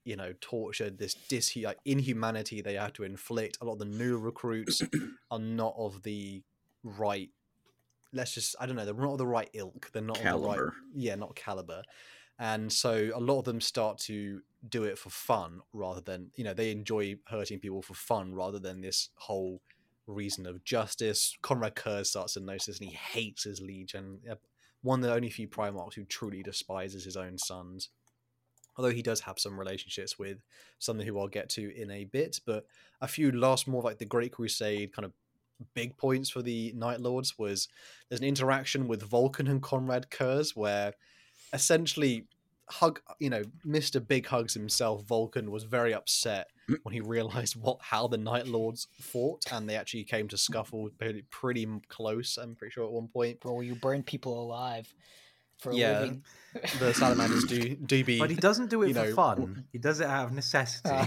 you know, torture, this dis like, inhumanity they have to inflict. A lot of the new recruits are not of the right. Let's just, I don't know, they're not of the right ilk. They're not of the right, Caliber. yeah, not caliber. And so a lot of them start to do it for fun rather than, you know, they enjoy hurting people for fun rather than this whole reason of justice. Conrad Kurz starts to notice this and he hates his legion. One of the only few Primarchs who truly despises his own sons. Although he does have some relationships with some who I'll get to in a bit. But a few last more like the Great Crusade kind of big points for the Night Lords was there's an interaction with Vulcan and Conrad Kurz where essentially hug you know Mister Big Hugs himself, Vulcan, was very upset when he realized what how the Night Lords fought, and they actually came to scuffle pretty, pretty close, I'm pretty sure, at one point. Bro, you burn people alive for a Yeah. living. The salamanders do do be But he doesn't do it you for know, fun. He does it out of necessity.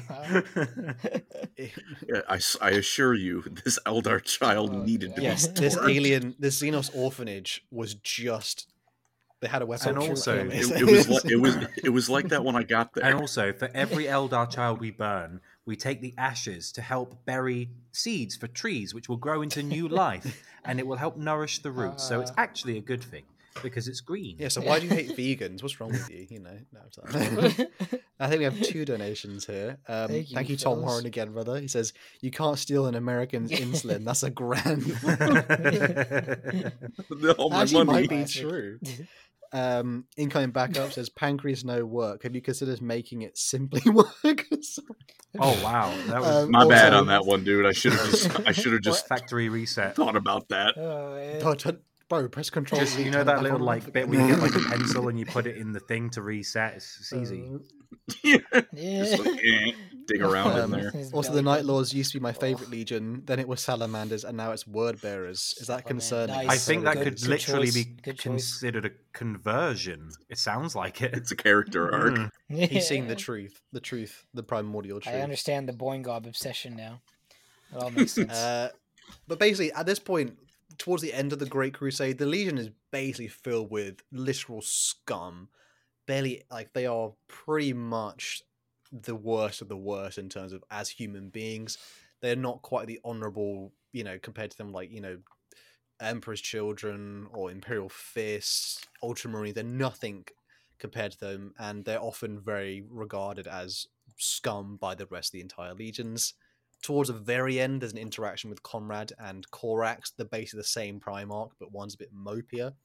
Yeah, I, s- I assure you, this Eldar child Oh, needed to be yes, this stored. alien this Xenos orphanage was just they had a weapon. And to also, kill him. It, it was like, it was it was like that when I got there. And also, for every Eldar child we burn, we take the ashes to help bury seeds for trees, which will grow into new life, and it will help nourish the roots. So it's Uh. actually a good thing because it's green. Yeah, so why do you hate vegans? What's wrong with you? You know, no, it's not. I think we have two donations here. Um, Thank thank you, you, Tom fellas. Warren, again, brother. He says, you can't steal an American's insulin. That's a grand. Oh, my Actually, money. might be Classic. true. Um, incoming backup says, pancreas no work. Have you considered making it simply work? Oh wow, that was Um, My bad also- on that one, dude. I should have just I should have just factory reset. thought about that. Oh, man. Bro, t- bro, press control. Just, V, you turn know it that back little on and like off bit again. where you get like a pencil and you put it in the thing to reset. It's, it's easy. Uh, Yeah. Yeah. Just like, eh, dig around in Um, there. His Also, belly the Night button. Lords used to be my favorite Oh. legion. Then it was Salamanders, and now it's Word Bearers. Is that Oh, man, concerning? nice. I think that Good- could good literally choice. be Good choice. considered a conversion. It sounds like it. It's a character arc. Mm. He's seeing the Yeah. truth, the truth, the primordial truth. I understand the Boingob obsession now. It all makes sense. Uh, but basically, at this point, towards the end of the Great Crusade, the Legion is basically filled with literal scum. Barely, like, they are pretty much the worst of the worst in terms of as human beings. They're not quite the honorable, you know, compared to them, like, you know, Emperor's Children or Imperial Fists, Ultramarine. They're nothing compared to them, and they're often very regarded as scum by the rest of the entire legions. Towards the very end, there's an interaction with Conrad and Korax. They're basically the same Primarch, but one's a bit mopier.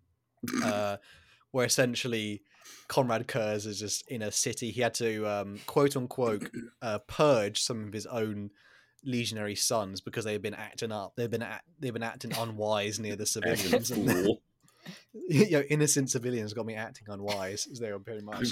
Uh, where essentially Conrad Kurz is just in a city. He had to, um, quote unquote, uh, purge some of his own legionary sons because they've been acting up. They've been act- they've been acting unwise near the Acting a civilians. And then- fool. you know, innocent civilians got me acting unwise, as they were pretty much.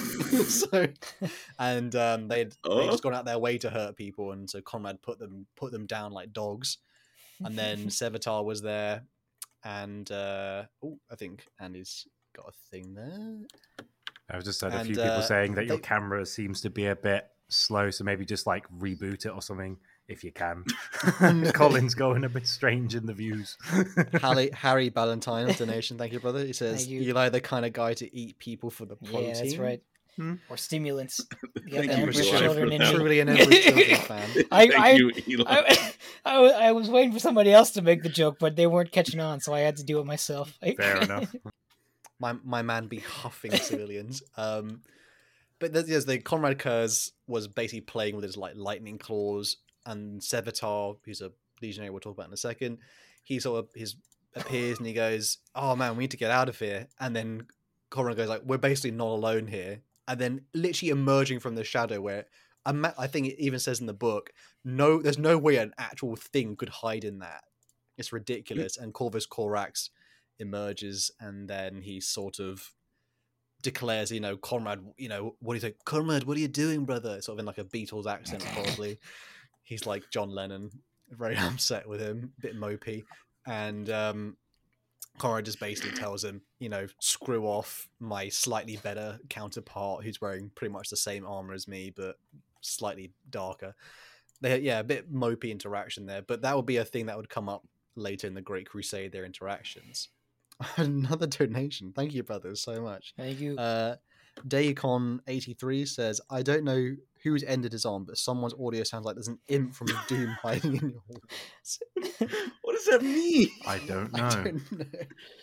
so, and um, they they Oh. just gone out their way to hurt people, and so Conrad put them put them down like dogs. And then Sevatar was there, and uh, oh, I think Andy's got a thing there. I've just heard a And, few people uh, saying that your they- camera seems to be a bit slow, so maybe just like reboot it or something if you can. Colin's going a bit strange in the views. Harry, Harry Ballantyne's donation. Thank you, brother. He says, Thank you. Eli, the kind of guy to eat people for the protein. Yeah, that's right. Hmm. Or stimulants. You got Thank the you, Emperor's Eli, for Children in that. me. Truly an Emperor's Children fan. I, Thank I, you, Eli. I, I, wa- I was waiting for somebody else to make the joke, but they weren't catching on, so I had to do it myself. Fair enough. My my man be huffing civilians. Um, but there's, yes, the Conrad Kurz was basically playing with his like lightning claws, and Sevatar, who's a legionary we'll talk about in a second, he sort of his appears and he goes, "Oh man, we need to get out of here." And then Conrad goes like, "We're basically not alone here." And then literally emerging from the shadow, where I ma- I think it even says in the book, no, there's no way an actual thing could hide in that. It's ridiculous. And Corvus Corax emerges, and then he sort of declares, you know, Conrad, you know, what do you think? Conrad, what are you doing, brother? Sort of in like a Beatles accent, probably. He's like John Lennon, very upset with him, a bit mopey. And um, Conrad just basically tells him, you know, screw off my slightly better counterpart who's wearing pretty much the same armor as me, but slightly darker. They, yeah, a bit mopey interaction there, but that would be a thing that would come up later in the Great Crusade, their interactions. Another donation. Thank you, brothers, so much. Thank you. Uh, Daycon eighty-three says, I don't know whose end it is on, but someone's audio sounds like there's an imp from Doom hiding in your walls. What does that mean? I don't know. I don't know.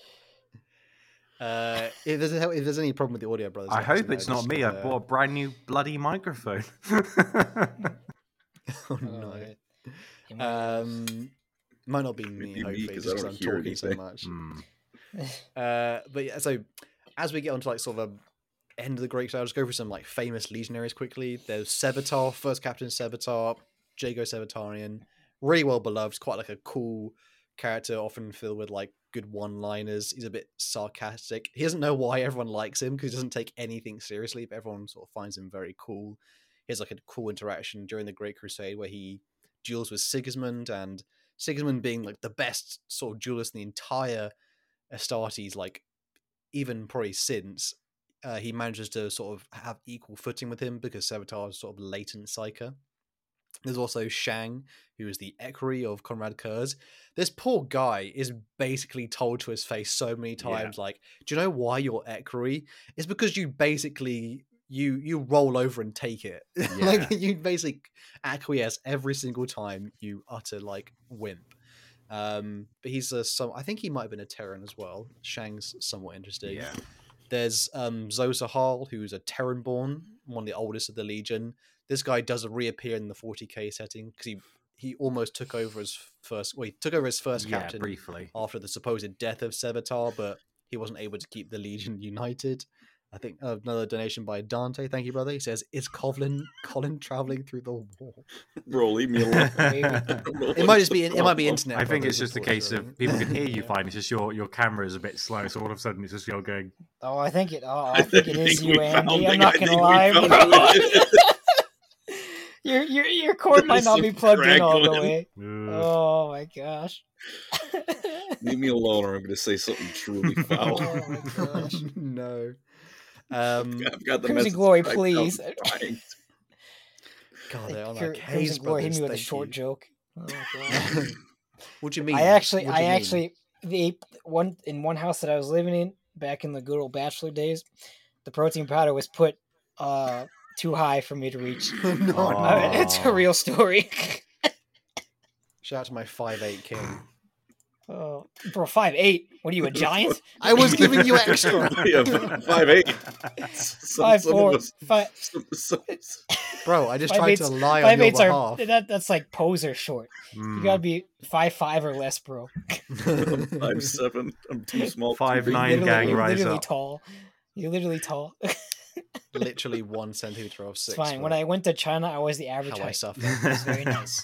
Uh, if there's if there's any problem with the audio, brothers, I let us hope know. it's not Just, me. uh, I bought a brand new bloody microphone. Oh Oh, no. it- it might- Um, might not be me, Maybe me, hopefully, 'cause just I because don't I'm hear talking so anything. much. Hmm. Uh, but yeah, so as we get onto like sort of a end of the Great I'll just go through some like famous legionaries quickly. There's Sevatar, first captain Sevatar, Jago Sevatarian, really well beloved, quite like a cool character, often filled with like good one-liners. He's a bit sarcastic. He doesn't know why everyone likes him because he doesn't take anything seriously, but everyone sort of finds him very cool. He has like a cool interaction during the Great Crusade where he duels with Sigismund, and Sigismund being like the best sort of duelist in the entire Astartes, like even probably since, uh, he manages to sort of have equal footing with him because Sevatar is sort of latent psyker. There's also Shang, who is the equerry of Conrad Kurz. This poor guy is basically told to his face so many times, Yeah. like, do you know why you're equerry? It's because you basically you you roll over and take it. Like Yeah. you basically acquiesce every single time you utter like wimp. Um, but he's a some I think he might have been a Terran as well. Shang's somewhat interesting. Yeah. There's um, Zosahal, who's a Terran-born, one of the oldest of the Legion. This guy does reappear in the forty K setting because he he almost took over as first. Well, he took over as first Yeah, captain briefly. after the supposed death of Sevatar, but he wasn't able to keep the Legion united. I think uh, another donation by Dante. Thank you, brother. He says, "Is Colin Colin traveling through the wall?" Bro, leave me alone. Maybe. I don't know It what might is just the be it might be problem. internet. I think brothers, it's just a case of unfortunately. people can hear you Yeah. fine. It's just your your camera is a bit slow, so all of a sudden it's just you're going. Oh, I think it. Oh, I think it is we you, Andy. found I'm it. not I gonna think we lie, found bro. it. your your your cord might There's not some be plugged in all the crackling. way. "Ugh." Oh my gosh. Leave me alone, or I'm going to say something truly foul. Oh my gosh. No. Um, I've got the Crimson message Glory, typed out please. and trying. God, they're on Cr- like Crimson Hayes Glory hit Brothers. me with a Thank short you. joke. Oh my gosh. What do you mean? I actually, What do I you mean? actually, the one in one house that I was living in back in the good old bachelor days, the protein powder was put uh too high for me to reach. no, no. Uh, it's a Aw. real story. Shout out to my five eight king. Oh, bro, five eight. What are you, a giant? I was giving you extra, Yeah, five eight. Some, Five some four. of us. Five, Some, some, bro. I just five tried eights. to lie on Five your eights are behalf. that. That's like poser short. You Hmm. gotta be five five or less, bro. five seven. I'm too small. too Five big. nine. Literally, gang, you're rise literally up. tall. You're literally tall. Literally one centimeter of It's six. fine. When I went to China, I was the average how I height. suffer. It was very nice.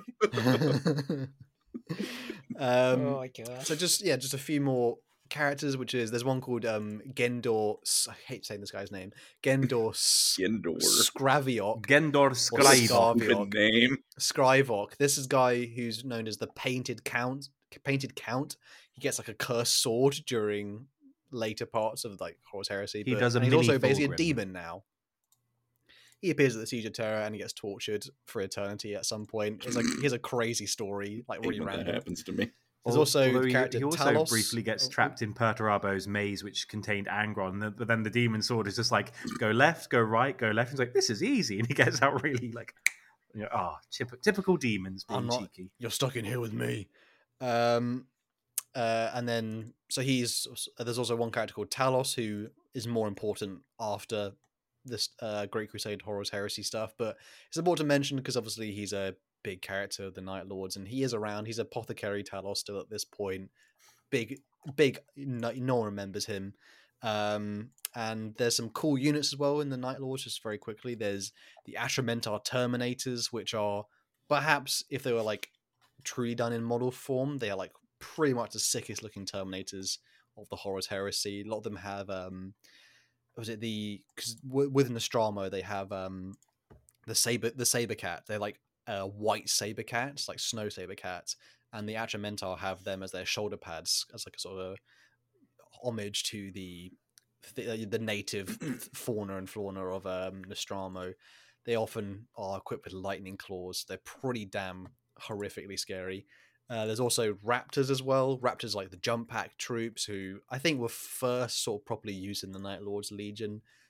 um, oh my gosh. so just yeah, just a few more characters. Which is there's one called um, Gendor. I hate saying this guy's name. Gendor S- Gendor. Skraviok. Gendor Scribe. Scarv- Good name. Scrivok. This is a guy who's known as the Painted Count. Painted Count. He gets like a cursed sword during later parts of like Horus Heresy. He but, does a and he's mini also basically a Thorgrim. demon now. He appears at the Siege of Terror and he gets tortured for eternity at some point. It's like here's a crazy story, like Hate really when that random. happens to me. There's Al- also although the he, character he also Talos. briefly gets Oh, trapped in Perturabo's maze, which contained Angron. the- But then the demon sword is just like, go left, go right, go left. He's like, this is easy. And he gets out really like, you know, oh, typ- typical demons being I'm not- cheeky. You're stuck in here with me. Um, uh, and then so he's there's also one character called Talos who is more important after this uh, Great Crusade Horus Heresy stuff, but it's important to mention because obviously he's a big character of the Night Lords and he is around. He's apothecary Talos still at this point. Big, big. No, no one remembers him. Um, and there's some cool units as well in the Night Lords. Just very quickly, there's the Atramentar Terminators, which are perhaps if they were like truly done in model form, they are like pretty much the sickest looking Terminators of the Horus Heresy. A lot of them have um, was it the because w- with Nostromo they have um the saber the saber cat. They're like uh, white saber cats, like snow saber cats, and the Atramentar have them as their shoulder pads as like a sort of homage to the the, the native fauna and flora of um, Nostromo. They often are equipped with lightning claws. They're pretty damn horrifically scary. Uh, there's also Raptors as well. Raptors like the jump pack troops, who I think were first sort of properly used in the Night Lords Legion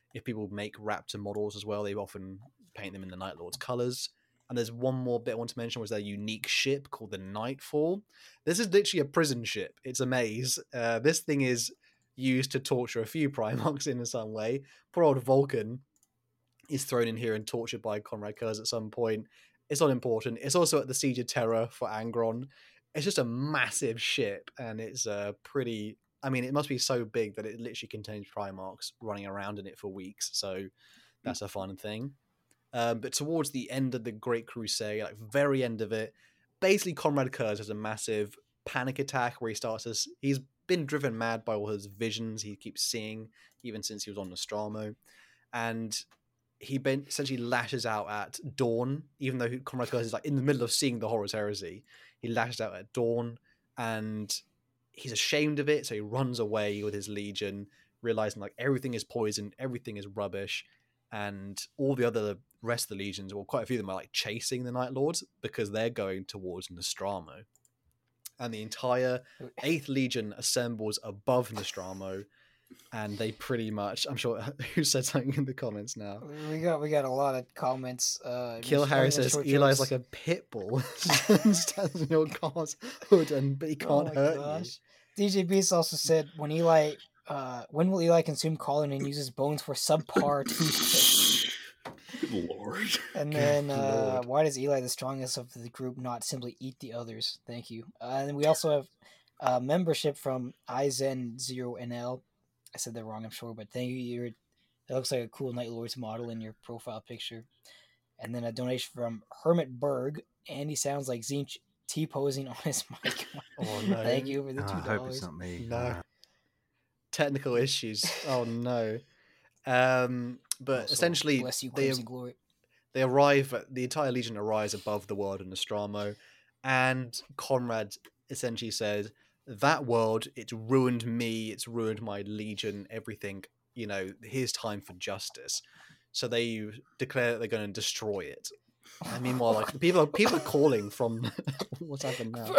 if people make Raptor models as well, they often paint them in the Night Lord's colors. And there's one more bit I want to mention, was their unique ship called the Nightfall. This is literally a prison ship. It's a maze. Uh, this thing is used to torture a few Primarchs in some way. Poor old Vulcan is thrown in here and tortured by Conrad Curze at some point. It's not important. It's also at the Siege of Terror for Angron. It's just a massive ship, and it's uh, pretty... I mean, it must be so big that it literally contains Primarchs running around in it for weeks, so that's a fun thing. Um, but towards the end of the Great Crusade, like very end of it, basically Conrad Curze has a massive panic attack where he starts to... He's been driven mad by all his visions he keeps seeing, even since he was on Nostromo. And he ben- essentially lashes out at Dawn, even though Conrad Curze is like in the middle of seeing the Horus Heresy. He lashes out at Dawn, and he's ashamed of it, so he runs away with his legion, realizing like everything is poison, everything is rubbish, and all the other rest of the legions, well, quite a few of them are like chasing the Night Lords because they're going towards Nostromo. And the entire eighth Legion assembles above Nostromo, and they pretty much... I'm sure who said something in the comments now. We got we got a lot of comments. Uh, Kill Harry says Eli's like a pit bull. Stands in your car's hood, and but he can't oh hurt gosh. you. D J Beast also said, when Eli, uh, when will Eli consume Colin and use his bones for subpar toothpaste? Good lord. And then, uh, why does Eli, the strongest of the group, not simply eat the others? Thank you. Uh, and we also have uh, membership from I Zen zero N L. I said that wrong, I'm sure, but thank you. You're, it looks like a cool Night Lords model in your profile picture. And then a donation from Hermit Berg. Andy sounds like Zinch T-posing on his mic. Oh, no. Thank you for the Oh, two dollars. I hope it's not me. No. Uh, Technical issues. Oh no. Um, but Also, essentially, bless you, they Crimson Glory. they arrive. At, the entire Legion arrives above the world of Nostromo, and Conrad essentially says, "That world, it's ruined me. It's ruined my Legion. Everything. You know, here's time for justice." So they declare that they're going to destroy it. And meanwhile, like people are people are calling from what's happened now.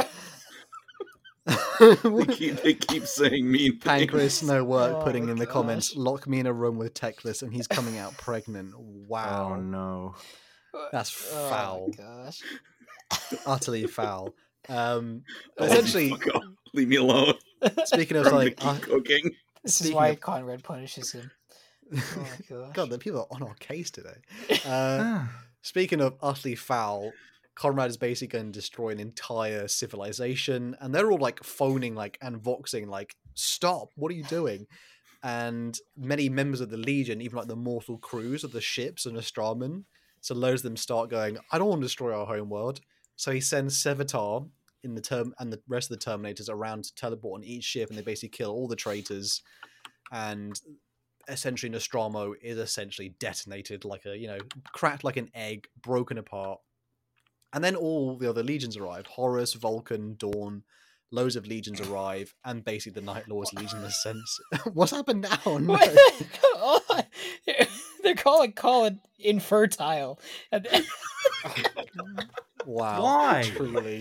They keep, they keep saying mean Pancreas, things. no work, Oh putting my in the gosh. comments, lock me in a room with Teclis and he's coming out pregnant. Wow. Oh no. That's Oh, foul. gosh. Utterly foul. Um, but Oh, essentially, fuck off. Leave me alone. speaking of I'm gonna something... keep Uh, cooking. This is Speaking why of- Conrad punishes him. Oh my gosh. God, the people are on our case today. Uh, speaking of utterly foul, Conrad is basically going to destroy an entire civilization, and they're all like phoning like and voxing like, "Stop! What are you doing?" And many members of the Legion, even like the mortal crews of the ships and Astraman, so loads of them start going, "I don't want to destroy our home world." So he sends Sevatar in the term and the rest of the Terminators around to teleport on each ship, and they basically kill all the traitors, and essentially Nostromo is essentially detonated like a, you know, cracked like an egg, broken apart. And then all the other legions arrive. Horus, Vulcan, Dawn, loads of legions arrive, and basically the Night Lord's Legion ascends. What's happened now? No. What? They're calling Colin infertile. And then- Wow. Why? Truly.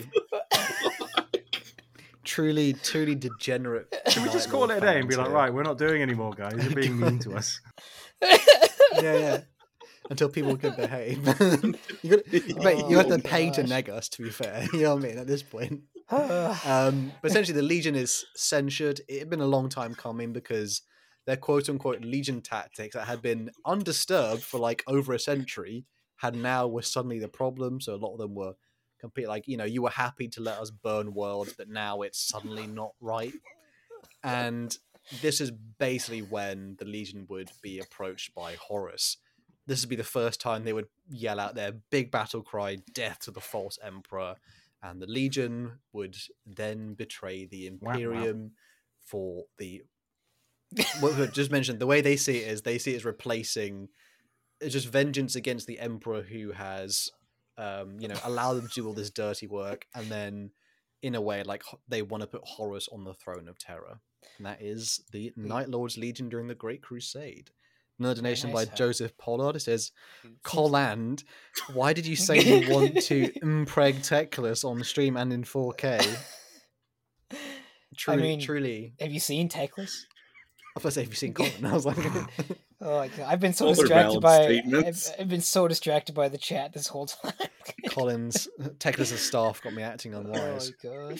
Truly, truly degenerate. Should we just Night call Lord it a day and be fans like, here. right, we're not doing any more, guys. You're being mean to us. Yeah, yeah. Until people can behave. you got, mate, you have to Oh, pay to gosh. neg us, to be fair. You know what I mean? At this point. Uh, Um, but essentially, the Legion is censured. It had been a long time coming because their quote unquote Legion tactics that had been undisturbed for like over a century had now were suddenly the problem. So a lot of them were complete, like, you know, you were happy to let us burn worlds, but now it's suddenly not right. And this is basically when the Legion would be approached by Horus. This would be the first time they would yell out their big battle cry, "Death to the false emperor." And the Legion would then betray the wow. Imperium for the... What we just mentioned, the way they see it is they see it as replacing... It's just vengeance against the Emperor who has, um, you know, allowed them to do all this dirty work. And then, in a way, like, they want to put Horus on the throne of terror. And that is the Night Lord's Legion during the Great Crusade. Another donation nice. by Joseph Pollard. It says, seems- Colland, why did you say you want to impreg Teclis on stream and in four K? Truly, mean- truly. Have you seen Teclis? I thought, have you seen Colin? I was like, Oh my god, I've been so All are distracted valid by I've, statements. I've been so distracted by the chat this whole time. Colin's Technic's staff got me acting Oh unwise. my gosh.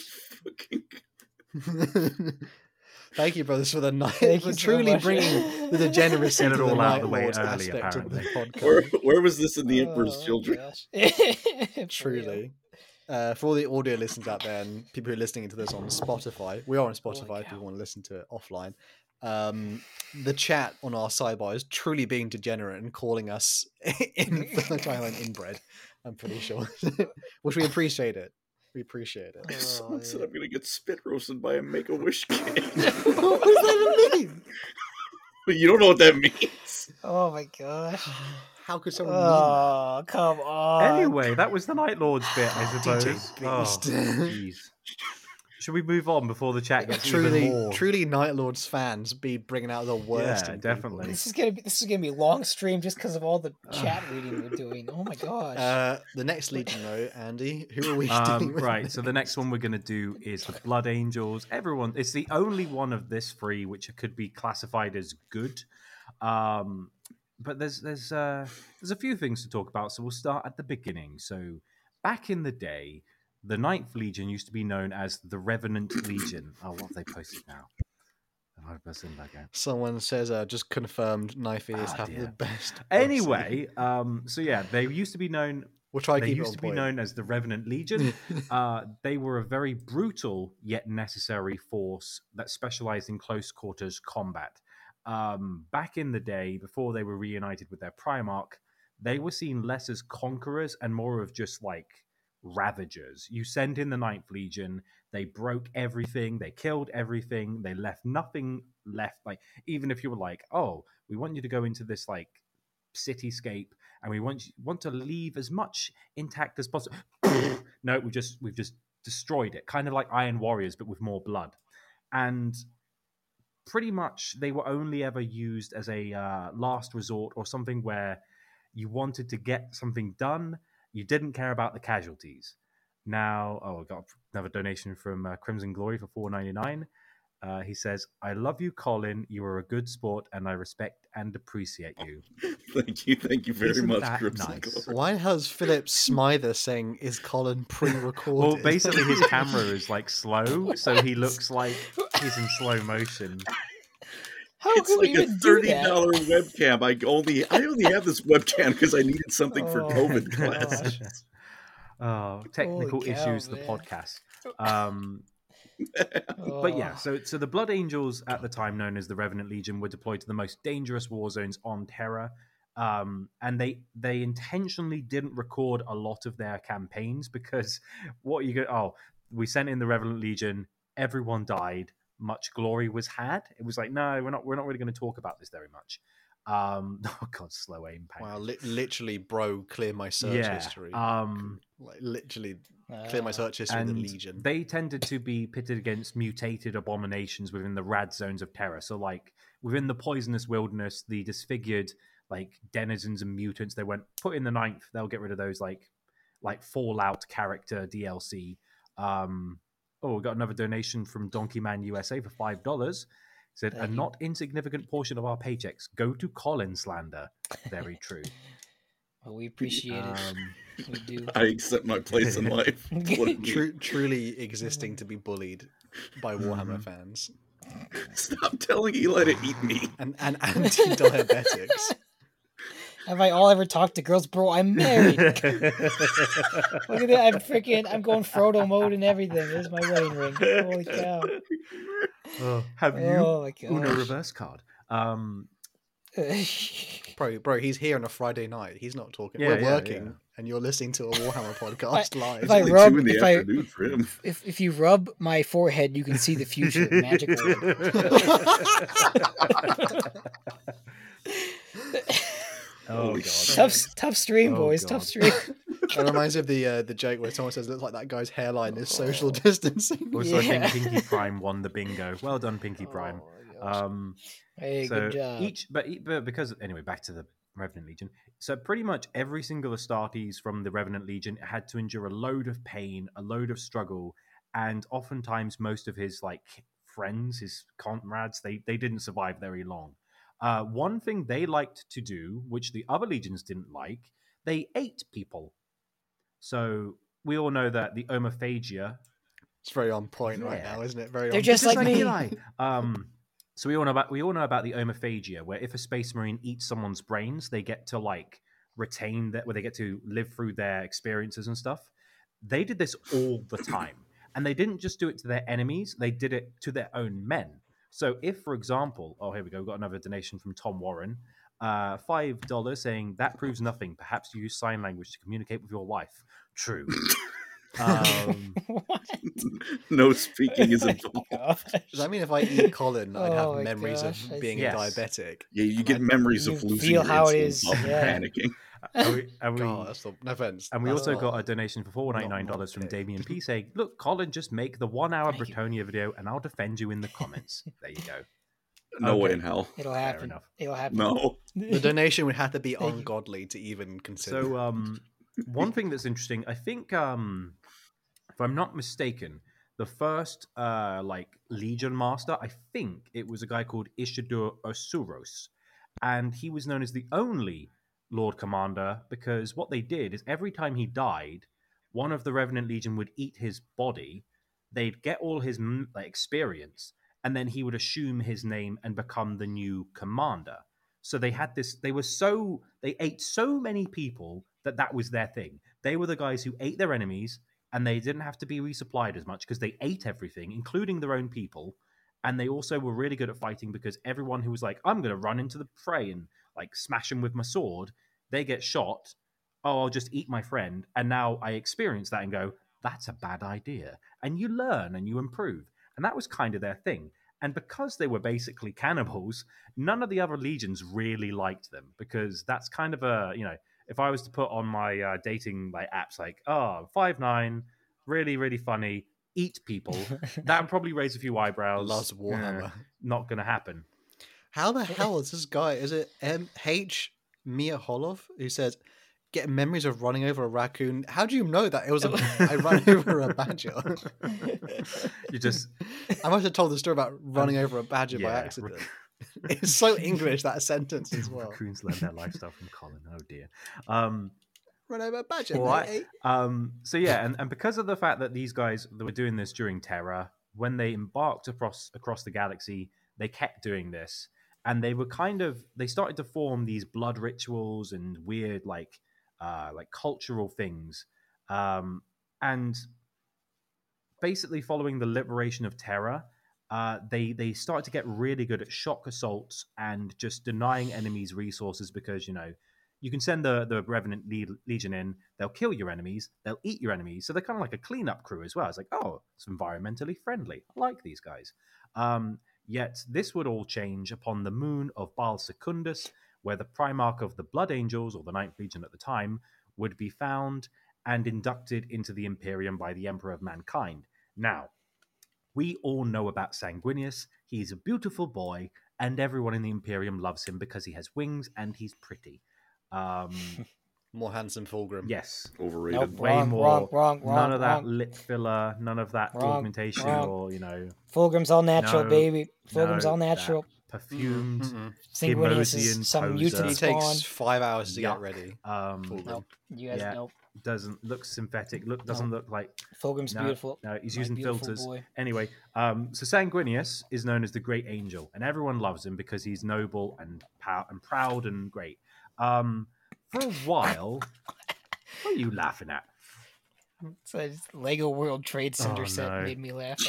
Fucking- Thank you, brothers, for the night Thank for you so truly much. bringing the degeneracy Get to it the all out Night of the way Lords early, aspect of the apparently. where, podcast. where was this in the Emperor's Oh, Children? gosh. For real. Truly. Uh, for all the audio listeners out there and people who are listening to this on Spotify, we are on Spotify if cow. you want to listen to it offline. Um, the chat on our sidebar is truly being degenerate and calling us in Thailand inbred. I'm pretty sure, which we appreciate it. We appreciate it. Someone said yeah. I'm gonna get spit roasted by a Make a Wish kid. What does that even mean? But you don't know what that means. Oh my gosh. How could someone mean that? Oh, come on. Anyway, that was the Night Lords bit, I D suppose. J Oh, Beast. jeez. Should we move on before the chat gets Truly, even more? truly, Night Lords fans be bringing out the worst. Yeah, in people. definitely. This is gonna be this is gonna be a long stream just because of all the chat reading we're doing. Oh my gosh. Uh, the next Legion, though, Andy, who are we Um, dealing with? right, so the next one we're going to do is the Blood Angels. Everyone, it's the only one of this three which could be classified as good. Um, but there's there's uh, there's a few things to talk about, so we'll start at the beginning. So back in the day, the Ninth Legion used to be known as the Revenant Legion. Oh, what have they posted now? one hundred percent back out. Someone says, uh, just confirmed knife ears Ah, have the dear. best. pussy. Anyway, um, so yeah, they used to be known we'll try to they keep it used on to be point. known as the Revenant Legion. uh, they were a very brutal yet necessary force that specialized in close quarters combat. Um, back in the day, before they were reunited with their Primarch, they were seen less as conquerors and more of just like ravagers. You send in the Ninth Legion, they broke everything, they killed everything, they left nothing left. Like, even if you were like, oh, we want you to go into this like cityscape and we want you, want to leave as much intact as possible. No, we just we've just destroyed it, kind of like Iron Warriors but with more blood. And pretty much they were only ever used as a uh, last resort or something where you wanted to get something done, you didn't care about the casualties. Now, oh, I got another donation from uh, Crimson Glory for four ninety-nine. Uh, he says, I love you, Colin. You are a good sport, and I respect and appreciate you. Thank you, thank you very Isn't much, that Crimson nice? Glory. Why has Philip Smither saying, is Colin pre-recorded? Well, basically, his camera is like slow, so he looks like he's in slow motion. How It's could we like a even do thirty that? dollar webcam. I only I only have this webcam because I needed something for Oh, COVID gosh. classes. Oh, technical Holy cow, issues, the man. podcast. Um, But yeah, Oh. so so the Blood Angels at the time, known as the Revenant Legion, were deployed to the most dangerous war zones on Terra, um, and they they intentionally didn't record a lot of their campaigns because what you go, oh, we sent in the Revenant Legion, everyone died, much glory was had. It was like, no, we're not we're not really going to talk about this very much. Um, oh god, slow aim. Package. Wow, li- literally, bro, clear my search yeah. history. Um, like, literally, clear my Uh, search history of and the Legion. they tended to be pitted against mutated abominations within the rad zones of terror. So, like within the poisonous wilderness, the disfigured like denizens and mutants, they went put in the ninth. They'll get rid of those like like Fallout character D L C. Um, oh, we got another donation from Donkey Man U S A for five dollars. Said a Thank you. not insignificant portion of our paychecks go to Colin slander. Very true. Well, we appreciate it. Um, We do. I accept my place in life. What it Tru- truly existing to be bullied by Warhammer Mhm. fans means. Stop telling Eli to eat me. and, and anti-diabetics. Have I all ever talked to girls, bro? I'm married. Look at that! I'm freaking. I'm going Frodo mode and everything. There's my wedding ring. Holy cow! oh, have you Oh my Uno gosh! reverse card? Um, Bro, bro, he's here on a Friday night. He's not talking. Yeah, We're yeah, working, yeah. and you're listening to a Warhammer podcast live. if I Only rub- two in the if I- afternoon for him. if if you rub my forehead, you can see the future. Magical. oh Holy god. shit. tough, tough stream, Oh, boys. God. Tough stream. That reminds me of the uh, the joke where someone says, "Looks like that guy's hairline is social distancing." Also, Yeah. I think Pinky Prime won the bingo. Well done, Pinky Prime. Oh, my gosh. Um, hey, so good job. each, but, e- but because anyway, back to the Revenant Legion. So pretty much every single Astartes from the Revenant Legion had to endure a load of pain, a load of struggle, and oftentimes most of his like friends, his comrades, they they didn't survive very long. Uh, one thing they liked to do, which the other legions didn't like, they ate people. So we all know that the Omophagia. It's very on point right Yeah. now, isn't it? Very They're on just Just like me. Eli. Um, so we all know about we all know about the Omophagia, where if a space marine eats someone's brains, they get to like retain that, where they get to live through their experiences and stuff. They did this all the time, and they didn't just do it to their enemies; they did it to their own men. So, if, for example, oh, here we go, we've got another donation from Tom Warren, uh, five dollars, saying that proves nothing. Perhaps you use sign language to communicate with your wife. True. um, What? No speaking is involved. Gosh. Does that mean if I eat Colin, I'd Oh my have memories gosh, I of being see. a Yes. diabetic? Yeah, you get Like, memories you of losing feel your how it insulin is, while yeah. panicking. and we, and we, God, that's the, no offense. And we That's also not- got a donation for four ninety nine dollars from okay. Damien P saying, "Look, Colin, just make the one hour Thank you. Bretonia video, and I'll defend you in the comments." There you go. No way Okay. in hell. It'll Fair happen. enough. It'll happen. No. the donation would have to be Thank you. ungodly to even consider. So, um, one thing that's interesting, I think, um, if I'm not mistaken, the first uh, like Legion Master, I think it was a guy called Ishidur Osuros, and he was known as the only Lord Commander because what they did is every time he died, one of the Revenant Legion would eat his body. They'd get all his mm, like, experience, and then he would assume his name and become the new commander. So they had this. They were so they ate so many people that that was their thing. They were the guys who ate their enemies, and they didn't have to be resupplied as much because they ate everything, including their own people. And they also were really good at fighting because everyone who was like, "I'm going to run into the fray and like smash him with my sword," they get shot. Oh, I'll just eat my friend. And now I experience that and go, that's a bad idea. And you learn and you improve. And that was kind of their thing. And because they were basically cannibals, none of the other legions really liked them because that's kind of a, you know, if I was to put on my uh, dating like apps like, oh, five nine, really, really funny, eat people, that would probably raise a few eyebrows. Loves Eh, Warhammer. not going to happen. How the hell is this guy? Is it M H Mia Holov who says, "Get memories of running over a raccoon"? How do you know that it was a I ran over a badger? You just, I must have told the story about running over a badger by yeah, accident. It's so English, that sentence as well. raccoons learn their lifestyle from Colin. Oh dear. Um, Run over a badger. Well, I- mate. Um, so yeah, and, and because of the fact that these guys that were doing this during Terra, when they embarked across across the galaxy, they kept doing this, and they were kind of they started to form these blood rituals and weird like uh, like cultural things, um, and basically following the liberation of Terra. Uh, they they started to get really good at shock assaults and just denying enemies resources because you know you can send the the Revenant Le- Legion in, they'll kill your enemies, they'll eat your enemies, so they're kind of like a cleanup crew as well. It's like, oh, it's environmentally friendly. I like these guys. Um, yet this would all change upon the moon of Baal Secundus, where the Primarch of the Blood Angels, or the Ninth Legion at the time, would be found and inducted into the Imperium by the Emperor of Mankind. Now, we all know about Sanguinius. He's a beautiful boy, and everyone in the Imperium loves him because he has wings and he's pretty. Um, More handsome Fulgrim. yes, Overrated. Nope. way Wrong, more. wrong, wrong, none wrong, of that wrong. lip filler, none of that Wrong, augmentation, wrong. or you know, Fulgrim's all natural, No, baby. Fulgrim's no, all that natural. perfumed. Mm-mm. Sanguinius Timosian is some poser. mutant He spawn. takes five hours to Yuck. get ready. Um, Fulgrim. Nope. You guys Yeah. nope. doesn't look synthetic. Look doesn't look like Fulgrim's no, beautiful. no. He's My using beautiful filters. boy. Anyway, um, so Sanguinius is known as the Great Angel, and everyone loves him because he's noble and pow- and proud and great. Um, for a while, what are you laughing at? So just Lego World Trade Center Oh, set no. made me laugh.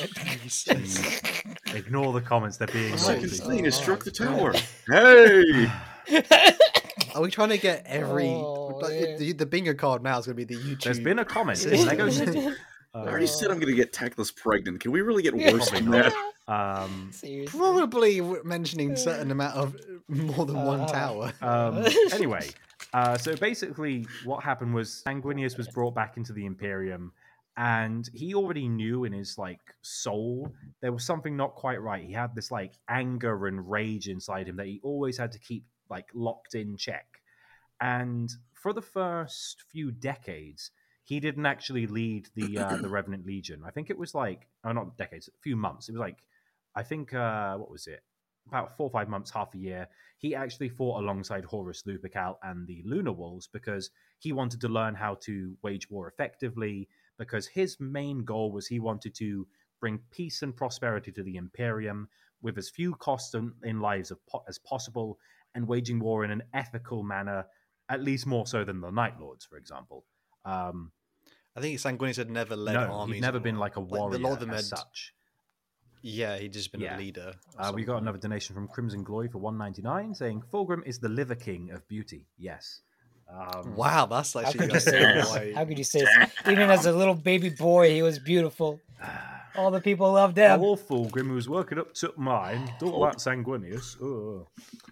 Jeez. Ignore the comments; they're being It's The like naughty. second thing has struck the Oh, tower. Hey! Are we trying to get every Oh, like, yeah. the, the bingo card now is going to be the YouTube? There's been a comment in Lego City. I already said I'm going to get Teclis pregnant. Can we really get Yeah. worse Probably than not. that? Um, Seriously. Probably w- mentioning certain amount of more than one Uh-huh. tower. Um, anyway, uh, so basically, what happened was Sanguinius was brought back into the Imperium, and he already knew in his like soul there was something not quite right. He had this like anger and rage inside him that he always had to keep like locked in check. And for the first few decades, he didn't actually lead the uh, the Revenant Legion. I think it was like oh, not decades, a few months. It was like I think uh, what was it? About four or five months, half a year, he actually fought alongside Horus Lupercal and the Lunar Wolves because he wanted to learn how to wage war effectively. Because his main goal was he wanted to bring peace and prosperity to the Imperium with as few costs in, in lives of, as possible, and waging war in an ethical manner, at least more so than the Night Lords, for example. Um, I think Sanguinius had never led no, armies. he'd never or- been like a warrior the lot of them as had, such. Yeah, he'd just been Yeah. a leader. of Uh, some we got kind. another donation from Crimson Glory for one ninety-nine saying Fulgrim is the liver king of beauty. Yes. Um, Wow, that's How actually could you like, say this? why- How could you say this? Even as a little baby boy, he was beautiful. All the people loved him. Hello, Fulgrim, who's working up to mine. Don't Oh. like Sanguinius. Ugh.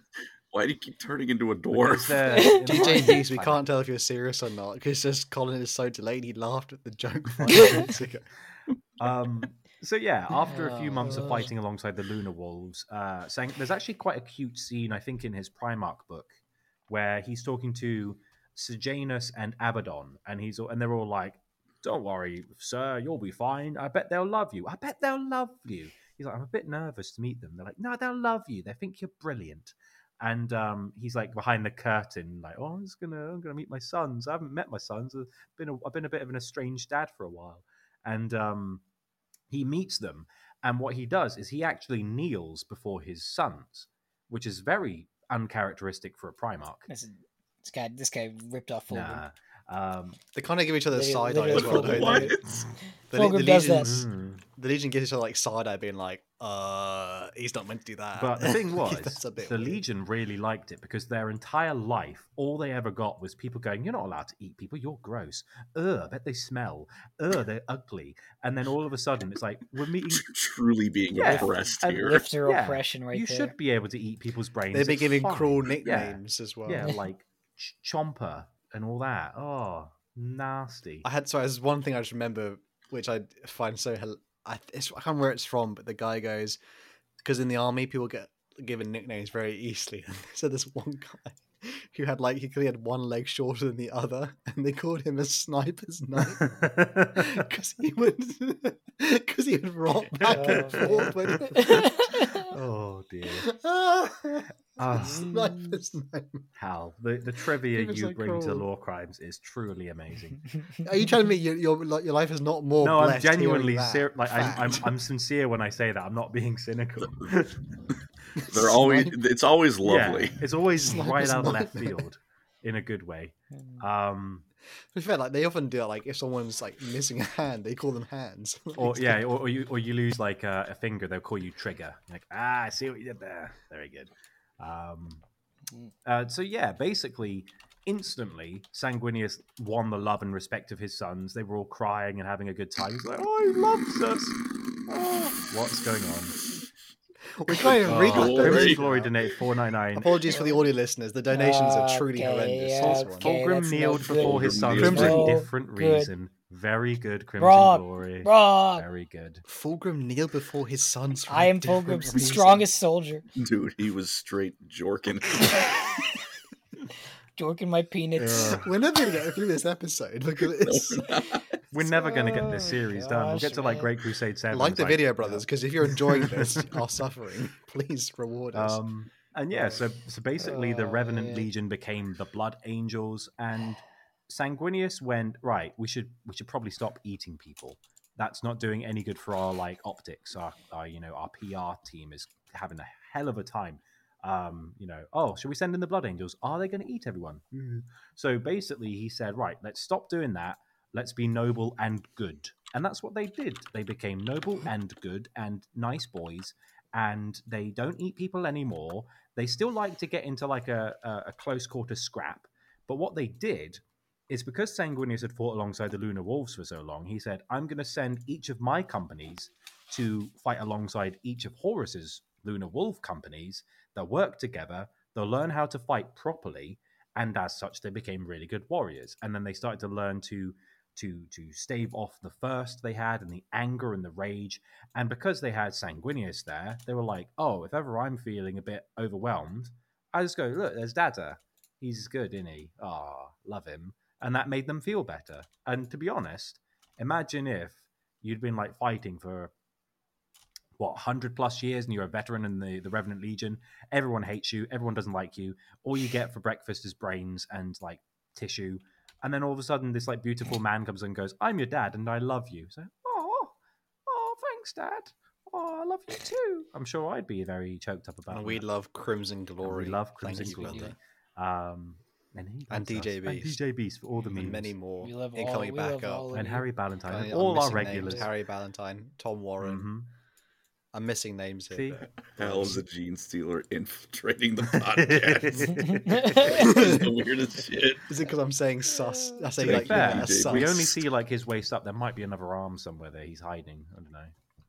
Why do you keep turning into a Because dwarf? they're- G J Beast, we can't tell if you're serious or not because just Colin is so delayed. He laughed at the joke five minutes ago. Um, so yeah, after a few Oh, months of gosh. fighting alongside the Lunar Wolves, uh, Sang- there's actually quite a cute scene, I think, in his Primarch book, where he's talking to Sejanus and Abaddon, and he's all, and they're all like, "Don't worry, sir, you'll be fine. I bet they'll love you. I bet they'll love you." He's like, "I'm a bit nervous to meet them." They're like, "No, they'll love you. They think you're brilliant." And um, he's like behind the curtain, like, "Oh, I'm just gonna, I'm gonna meet my sons. I haven't met my sons. I've been, a, I've been a bit of an estranged dad for a while." And um, he meets them, and what he does is he actually kneels before his sons, which is very uncharacteristic for a Primarch. This, this guy, this guy ripped off Fulgrim. Nah. Um, They kind of give each other Literally- side eye as literally well. Fulgrim- Don't they? Fulgrim- The, Fulgrim the does Legions, that. mm. the Legion gives each other like side eye, being like, "Uh, he's not meant to do that." But the thing was, That's a bit the weird. Legion really liked it because their entire life, all they ever got was people going, "You're not allowed to eat people. You're gross. Ugh, I bet they smell. Ugh, they're ugly." And then all of a sudden, it's like we're meeting. Truly being Yeah, oppressed and here. Lifter Yeah, oppression right you there. should be able to eat people's brains. They'd be it's giving fine. cruel Yeah. nicknames as well. Yeah, like ch- Chomper and all that. Oh, nasty. I had so there's one thing I just remember, which I find so hel- I, it's, I can't remember where it's from, but the guy goes because in the army people get given nicknames very easily. So there's one guy who had like he clearly had one leg shorter than the other, and they called him a sniper's knight because he would because he would rock back and Oh, forth. When Oh dear. Ah, sniper's knight. Hal, the, the trivia He was you so bring to cruel. Law Crimes is truly amazing. Are you telling me your your, like, your life is not more? No, I'm blessed hearing genuinely that ser- like I'm, I'm fact? I'm sincere when I say that. I'm not being cynical. They're always Sniper- it's always lovely. Yeah, it's always right Sniper's out of left nightmare. field, in a good way. Um, To be fair, like they often do it. Like if someone's like missing a hand, they call them hands. or yeah, or, or you or you lose like a, a finger, they'll call you Trigger. Like ah, I see what you did there. Very good. Um, uh, so yeah, basically, instantly, Sanguinius won the love and respect of his sons. They were all crying and having a good time. He's like, "Oh, he loves us." Oh, what's going on? We can't even read Oh, that. Glory. Crimson donation Glory now. donate four ninety-nine. Apologies for the audio listeners. The donations are truly Okay, horrendous. yeah, This one. okay. Fulgrim that's no kneeled good. before his Fulgrim sons kneeled. for a No different good. reason. Very good, Crimson Rob, Glory. Rob, Very good. Fulgrim kneeled before his sons. for I a am different Fulgrim's reason. strongest soldier. Dude, he was straight jorking. Jorking my peanuts. Ugh. We're never gonna get through this episode because it's We're never going to get this Oh, series done. We'll gosh, get to like man. Great Crusade seven. like it's the video, brothers. Because if you're enjoying this, our suffering, please reward us. Um, and yeah, so so basically, the Oh, Revenant man. Legion became the Blood Angels, and Sanguinius went right. We should we should probably stop eating people. That's not doing any good for our like optics. Our, our you know our P R team is having a hell of a time. Um, you know, oh, should we send in the Blood Angels? Are they going to eat everyone? Mm. So basically, he said, right, let's stop doing that. Let's be noble and good. And that's what they did. They became noble and good and nice boys, and they don't eat people anymore. They still like to get into like a, a, a close quarter scrap. But what they did is because Sanguinius had fought alongside the Lunar Wolves for so long, he said, I'm going to send each of my companies to fight alongside each of Horus's Lunar Wolf companies. They'll work together. They'll learn how to fight properly. And as such, they became really good warriors. And then they started to learn to to to stave off the thirst they had and the anger and the rage. And because they had Sanguinius there, they were like, oh, if ever I'm feeling a bit overwhelmed, I just go, look, there's Dada. He's good, isn't he? Ah, love him. And that made them feel better. And to be honest, imagine if you'd been like fighting for what, one hundred plus years and you're a veteran in the, the Revenant Legion. Everyone hates you. Everyone doesn't like you. All you get for breakfast is brains and like tissue. And then all of a sudden, this like beautiful man comes and goes, "I'm your dad and I love you." So, oh, oh, thanks, Dad. Oh, I love you too. I'm sure I'd be very choked up about And that. we love Crimson And Glory. we love Thank Crimson you, Glory. brother. Um, and, he And loves D J us. And D Beast. J Beast for all the memes. And many more. We love all- incoming we back love up. all of And you. Harry Ballantyne. I- And I'm all our missing names. regulars. Harry Ballantyne, Tom Warren. Mhm. I'm missing names here. See? but- Hell is a gene stealer infiltrating the podcast. This is the weirdest shit. Is it because I'm saying sus? I say To be like fair, yeah, sus. we only see like his waist up. There might be another arm somewhere there he's hiding. I don't know.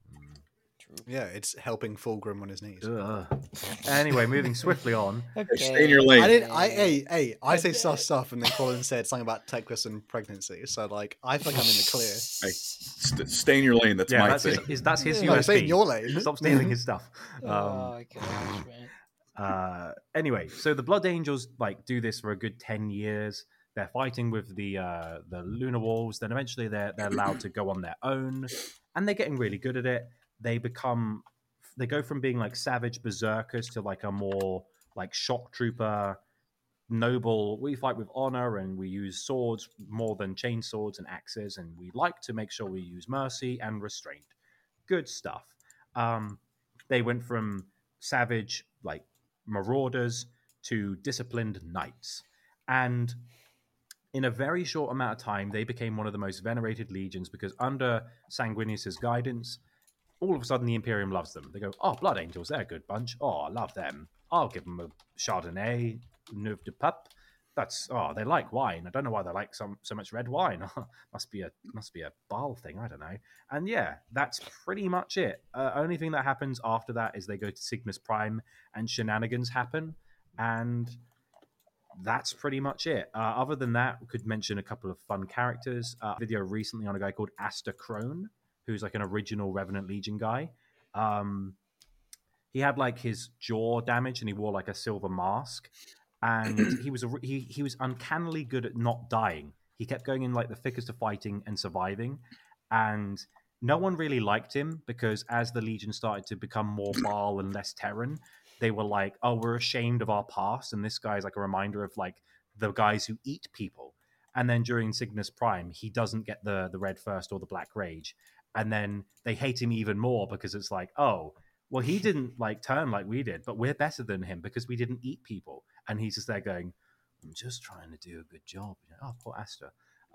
Yeah, it's helping Fulgrim on his knees. Ugh. Anyway, moving swiftly on. Hey, stay in your lane. I didn't. I hey hey. I say sus stuff, and then Colin said something about Teclis and pregnancy. So like, I feel like I'm in the clear. Hey, st- stay in your lane. That's Yeah, my that's thing. his, is that's his No, U S B. stay in your lane. Stop stealing his stuff. Um, oh my gosh, man. uh, anyway, so the Blood Angels like do this for a good ten years. They're fighting with the uh, the Lunar Wolves. Then eventually they're they're allowed to go on their own, and they're getting really good at it. They become they go from being like savage berserkers to like a more like shock trooper, noble. We fight with honor and we use swords more than chain swords and axes, and we like to make sure we use mercy and restraint. Good stuff. Um, they went from savage like marauders to disciplined knights, and in a very short amount of time, they became one of the most venerated legions because under Sanguinius's guidance, all of a sudden the Imperium loves them. They go, "Oh, Blood Angels, they're a good bunch. Oh, I love them. I'll give them a Chardonnay, Neuve de Pup. That's oh, they like wine. I don't know why they like some so much red wine. must be a must be a Baal thing. I don't know." And yeah, that's pretty much it. Uh, only thing that happens after that is they go to Cygnus Prime and shenanigans happen, and that's pretty much it. Uh, other than that, we could mention a couple of fun characters. Uh, a video recently on a guy called Aster Crone, who's like an original Revenant Legion guy. Um, he had like his jaw damaged and he wore like a silver mask. And he was a, he he was uncannily good at not dying. He kept going in like the thickest of fighting and surviving. And no one really liked him because as the Legion started to become more Baal and less Terran, they were like, "Oh, we're ashamed of our past." And this guy's like a reminder of like the guys who eat people. And then during Cygnus Prime, he doesn't get the the Red First or the Black Rage. And then they hate him even more because it's like, oh, well, he didn't like turn like we did, but we're better than him because we didn't eat people. And he's just there going, "I'm just trying to do a good job." Oh, poor Aster.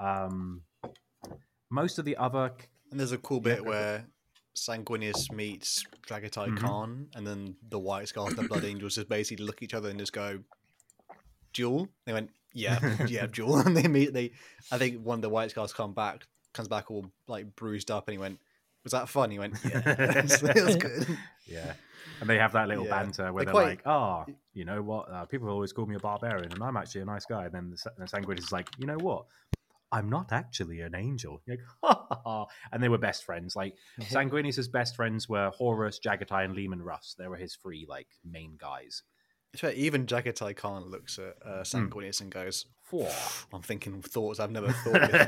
Um, most of the other... And there's a cool bit where Sanguinius meets Dragatai Mhm. Khan, and then the White Skulls and the Blood Angels just basically look at each other and just go, "Duel?" They went, "Yeah, yeah, duel." And they meet. They, I think one of the White Skulls come back, comes back all like bruised up, and he went, "Was that fun?" He went, "Yeah, that's, that's good." Yeah. And they have that little Yeah. banter where They're they're, quite- like, "Oh, you know what? Uh, people always call me a barbarian, and I'm actually a nice guy." And then the, Sa- the Sanguinius is like, "You know what? I'm not actually an angel." You're like, "Ha, ha, ha." And they were best friends. Like Sanguinius's best friends were Horus, Jagatai, and Lehman Russ. They were his three like main guys. It's fair, even Jagatai Khan looks at uh, Hmm. Sanguinius and goes, Four. "I'm thinking thoughts I've never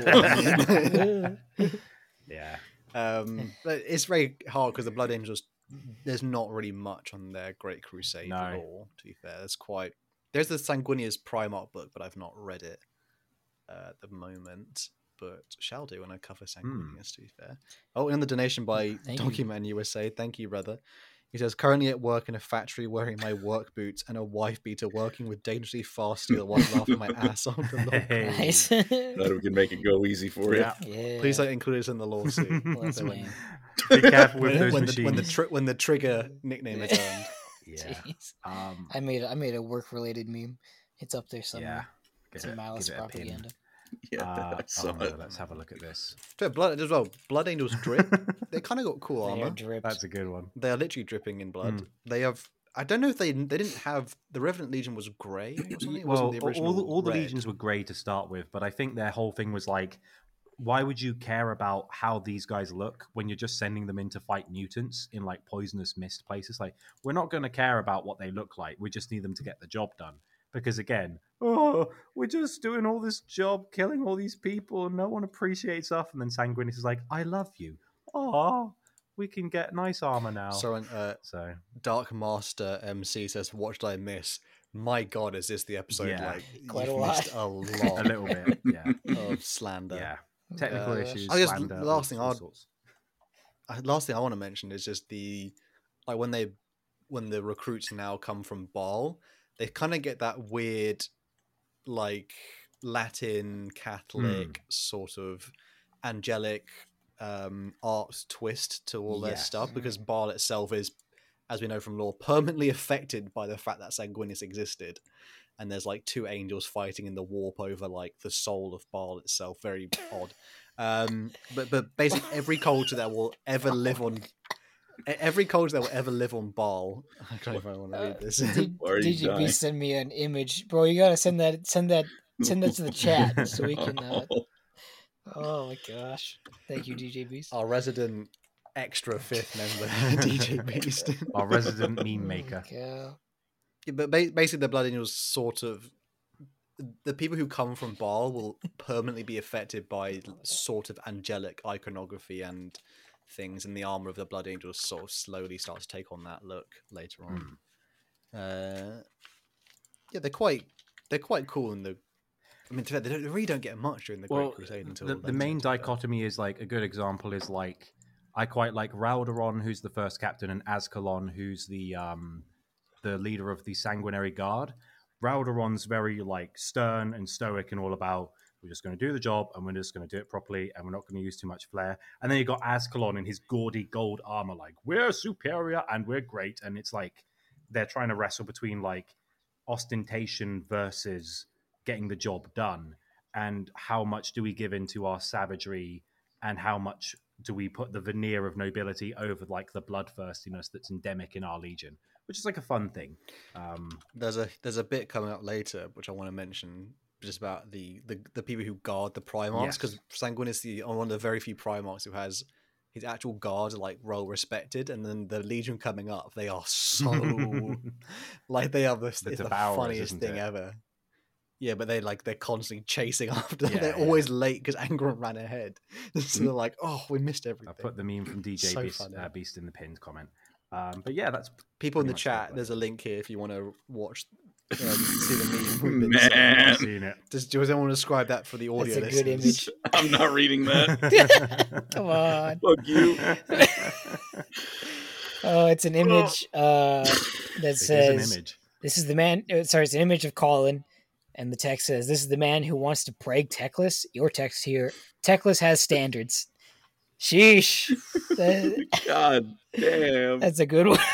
thought before." Yeah. um, but it's very hard because the Blood Angels, there's not really much on their Great Crusade No. lore. To be fair, there's quite there's the Sanguinius Primarch book, but I've not read it uh, at the moment. But shall do when I cover Sanguinius. To be fair. Oh, and the donation by Thank you. Document U S A. Thank you, brother. He says, "Currently at work in a factory wearing my work boots and a wife beater, working with dangerously fast steel while laughing my ass off the log. Hey. Nice. Glad we can make it go easy for you. Yeah. Yeah. Please don't include us in the lawsuit." Well, that's So when- lame. Be careful with when, those when machines. the, when the tri- when the trigger nickname is earned. yeah. Jeez. Um, I made I made a work related meme. It's up there yeah. somewhere. Give Some it- malice give it a pin. propaganda. Yeah, Uh, I saw oh, no, it. let's have a look at this. So blood as well. Blood Angels drip. They kind of got cool They are armor. dripped. That's a good one. They are literally dripping in blood. Mm. They have. I don't know if they they didn't have the Revenant Legion was grey or something. It Well, wasn't the original all, the- all the red. legions were grey to start with, but I think their whole thing was like, why would you care about how these guys look when you're just sending them in to fight mutants in like poisonous mist places? Like, we're not going to care about what they look like. We just need them to get the job done. Because again, oh, we're just doing all this job, killing all these people, and no one appreciates us. And then Sanguinius is like, "I love you." Oh, we can get nice armor now. So, uh, So Dark Master M C says, "What did I miss? My God, is this the episode? Yeah. Like Quite you've a missed a a lot little bit, yeah, of slander." yeah. Technical Uh, issues, I guess slander, the last all, thing all I'd- sorts. Uh, Last thing I want to mention is just the like when they when the recruits now come from Baal, they kind of get that weird like Latin Catholic sort of angelic um art twist to all their Yes. stuff, because Baal itself is, as we know from lore, permanently affected by the fact that Sanguinius existed, and there's like two angels fighting in the warp over like the soul of Baal itself. Very odd. Um but but basically every culture that will ever live on e- every culture that will ever live on Baal, I don't know if I want to read this. Did, Why are you D G B dying? send me an image, bro? You gotta send that, send that, send that to the chat so we can. Uh... Oh my gosh! Thank you, D J Beast. Our resident extra fifth member, D J Beast. Our resident Oh meme my maker. God. Yeah, but ba- basically, the Blood Angels sort of the people who come from Baal will permanently be affected by sort of angelic iconography and things, and the armor of the Blood Angels sort of slowly starts to take on that look later on. Uh, yeah, they're quite they're quite cool in the. I mean, to be fair, they, don't, they really don't get much during the Great Well, Crusade until the, the later, main to be fair. dichotomy is like a good example is like I quite like Ralderon, who's the first captain, and Ascalon, who's the um the leader of the Sanguinary Guard. Ralderon's very like stern and stoic and all about we're just going to do the job and we're just going to do it properly and we're not going to use too much flair. And then you got Ascalon in his gaudy gold armor, like we're superior and we're great. And it's like they're trying to wrestle between like ostentation versus getting the job done, and how much do we give into our savagery and how much do we put the veneer of nobility over like the bloodthirstiness that's endemic in our legion, which is like a fun thing. Um, There's a there's a bit coming up later which I want to mention, just about the the, the people who guard the Primarchs, Yes. because Sanguine is the one of the very few Primarchs who has his actual guards are like well respected, and then the Legion coming up, they are so like they are the, The it's the Devourers, funniest isn't thing it? ever. Yeah, but they like they're constantly chasing after. Yeah, they're yeah. always late because Angron ran ahead, so they're like, "Oh, we missed everything." I put the meme from D J So Beast, funny. uh, Beast in the pinned comment. Um, but yeah, that's People in pretty the much chat. it, There's a like. link here if you want to watch, uh, see the meme. We've been saying. Man, I've seen it. Does, does anyone describe that for the audio That's a good listeners? image. I'm not reading that. Come on. Fuck you. Oh, it's an image uh, that It is says, an image. "This is the man." uh, Sorry, it's an image of Colin, and the text says, "This is the man who wants to prague Teclis." Your text here: Teclis has standards. Sheesh. That- God damn. that's a good one.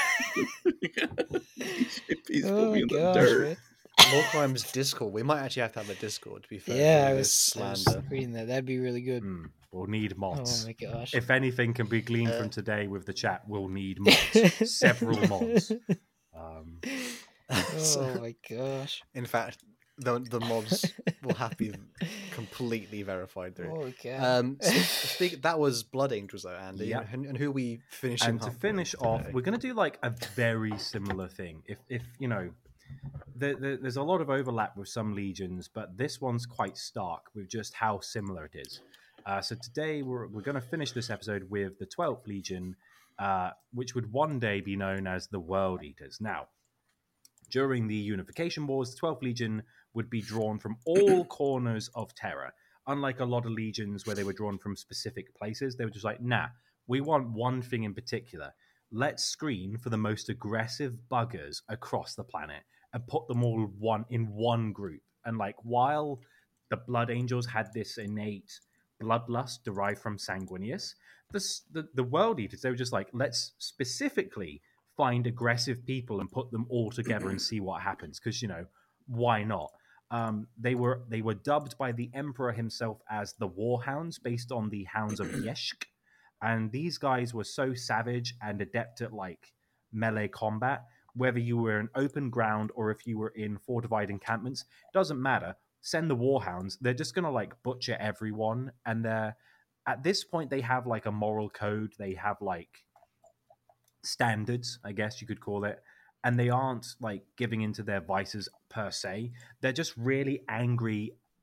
He's Oh put me in the gosh, dirt. man. Lawcrime's Discord. We might actually have to have a Discord, to be fair. Yeah, for I this was, I was slander. reading that. That'd be really good. Hmm, we'll need Oh mods. my gosh. If anything can be gleaned Uh, from today with the chat, we'll need mods. Several mods. Um, Oh my gosh. In fact, the the mods will have to be completely verified through. Holy cow. Um, so, speak, that was Blood Angels, though, Andy. Yep. And, and who are we finishing and to up with finish off, today? we're going to do like a very similar thing. If, if you know, there, there, there's a lot of overlap with some legions, but this one's quite stark with just how similar it is. Uh, so today we're we're going to finish this episode with the twelfth Legion, uh, which would one day be known as the World Eaters. Now, during the Unification Wars, the twelfth Legion would be drawn from all corners of Terra. Unlike a lot of legions where they were drawn from specific places, they were just like, nah, we want one thing in particular. Let's screen for the most aggressive buggers across the planet and put them all one in one group. And like, while the Blood Angels had this innate bloodlust derived from Sanguinius, the, the, the World Eaters, they were just like, let's specifically find aggressive people and put them all together and see what happens. Because, you know, why not? Um, they were they were dubbed by the Emperor himself as the Warhounds, based on the Hounds of Yeshk. And these guys were so savage and adept at like melee combat, whether you were in open ground or if you were in fortified encampments, doesn't matter. Send the Warhounds. They're just gonna like butcher everyone. And they're at this point they have like a moral code. They have like standards, I guess you could call it. And they aren't like giving into their vices per se. They're just really angry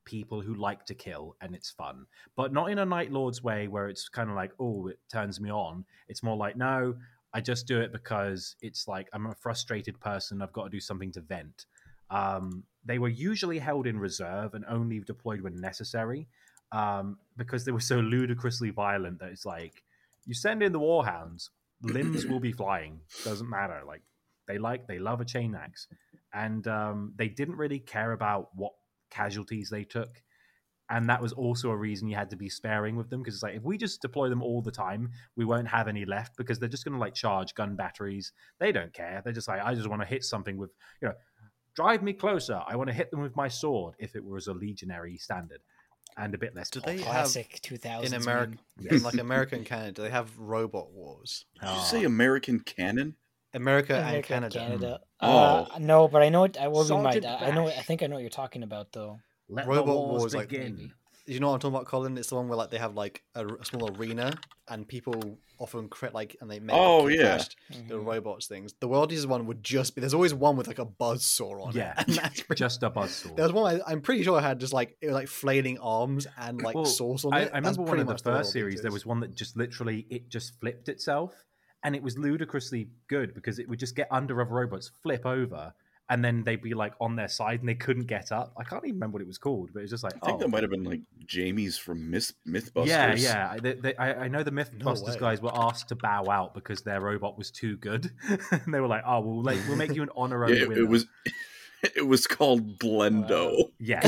people who like to kill and it's fun, but not in a Night Lord's way where it's kind of like, oh, it turns me on. It's more like, no, I just do it because it's like I'm a frustrated person. I've got to do something to vent. Um, they were usually held in reserve and only deployed when necessary, um, because they were so ludicrously violent that it's like, you send in the Warhounds, limbs will be flying. Doesn't matter. Like they like, they love a chain axe, and um, they didn't really care about what casualties they took. And that was also a reason you had to be sparing with them, because it's like, if we just deploy them all the time, we won't have any left, because they're just going to like charge gun batteries. They don't care. They're just like, I just want to hit something with, you know, drive me closer. I want to hit them with my sword, if it was a legionary standard, and a bit less. Do they have Classic two thousands in America, Yes. in like America and Canada, do they have robot wars? Did you Ah. say American canon? America, and America and Canada. Canada. Oh. Uh, no, but I know it. I will be my. Sergeant I know. I Bash. think I know what you're talking about, though. Let Robot the wars, Wars, like, begin. maybe. You know what I'm talking about, Colin? It's the one where like they have like a, a small arena and people often crit like and they make Oh, like, yeah. crashed the Mhm. robots things. The World Eaters one would just be there's always one with like a buzzsaw on Yeah. it. And that's pretty, Just a buzzsaw. there was one I, I'm pretty sure I had just like it was like flailing arms and like Well, sauce on I, it. I That's remember one pretty of the much World first series. There Eaters. was one that just literally it just flipped itself, and it was ludicrously good because it would just get under other robots, flip over, and then they'd be like on their side and they couldn't get up. I can't even remember what it was called, but it was just like, I think oh, that might have been like Jamie's from Myth- Mythbusters. yeah, yeah. They, they, I, I know the Mythbusters way. guys were asked to bow out because their robot was too good, and they were like, oh, we'll like we'll make you an honorary Yeah, it, winner. it was. It was called Blendo. Wow. yeah.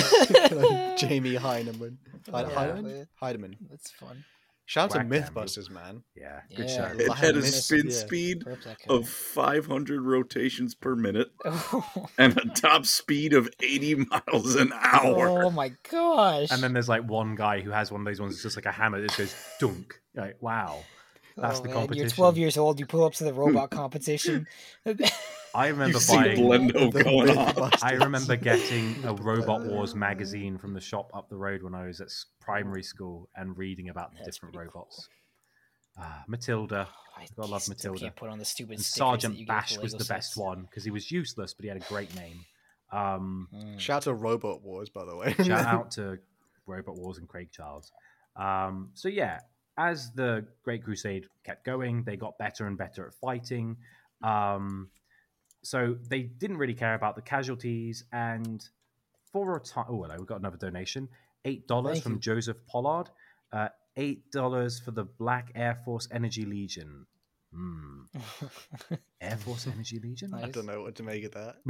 Jamie Heineman. Heide- Yeah. Heidemann? Heidemann. That's fun. Shout out to Whack them. Mythbusters, man. Yeah, good Yeah. show. It Lion had a Myth- spin yeah. speed Perp that of five hundred rotations per minute guy. and a top speed of eighty miles an hour. Oh my gosh! And then there's like one guy who has one of those ones that's just like a hammer that just goes dunk. You're like, wow. That's Oh, the man, competition. You're twelve years old. You pull up to the robot competition. I remember You see buying. Blendo The going on. Mythbusters. I remember getting a Robot Blender. Wars magazine from the shop up the road when I was at s- primary school and reading about the That's different pretty robots. Ah, Matilda I Gotta love still Matilda. can't put on the stupid and stickers that Sergeant you get Bash for was Lego the best sets. one because he was useless, but he had a great name. Um, Mm. Shout out to Robot Wars, by the way. Shout out to Robot Wars and Craig Charles. Um, so yeah, as the Great Crusade kept going, they got better and better at fighting. Um, so they didn't really care about the casualties. And for a time, oh, hello, we got another donation: eight dollars Thank from you. Joseph Pollard. Uh, Eight dollars for the Black Air Force Energy Legion. Hmm. Air Force Energy Legion? Nice. I don't know what to make of that.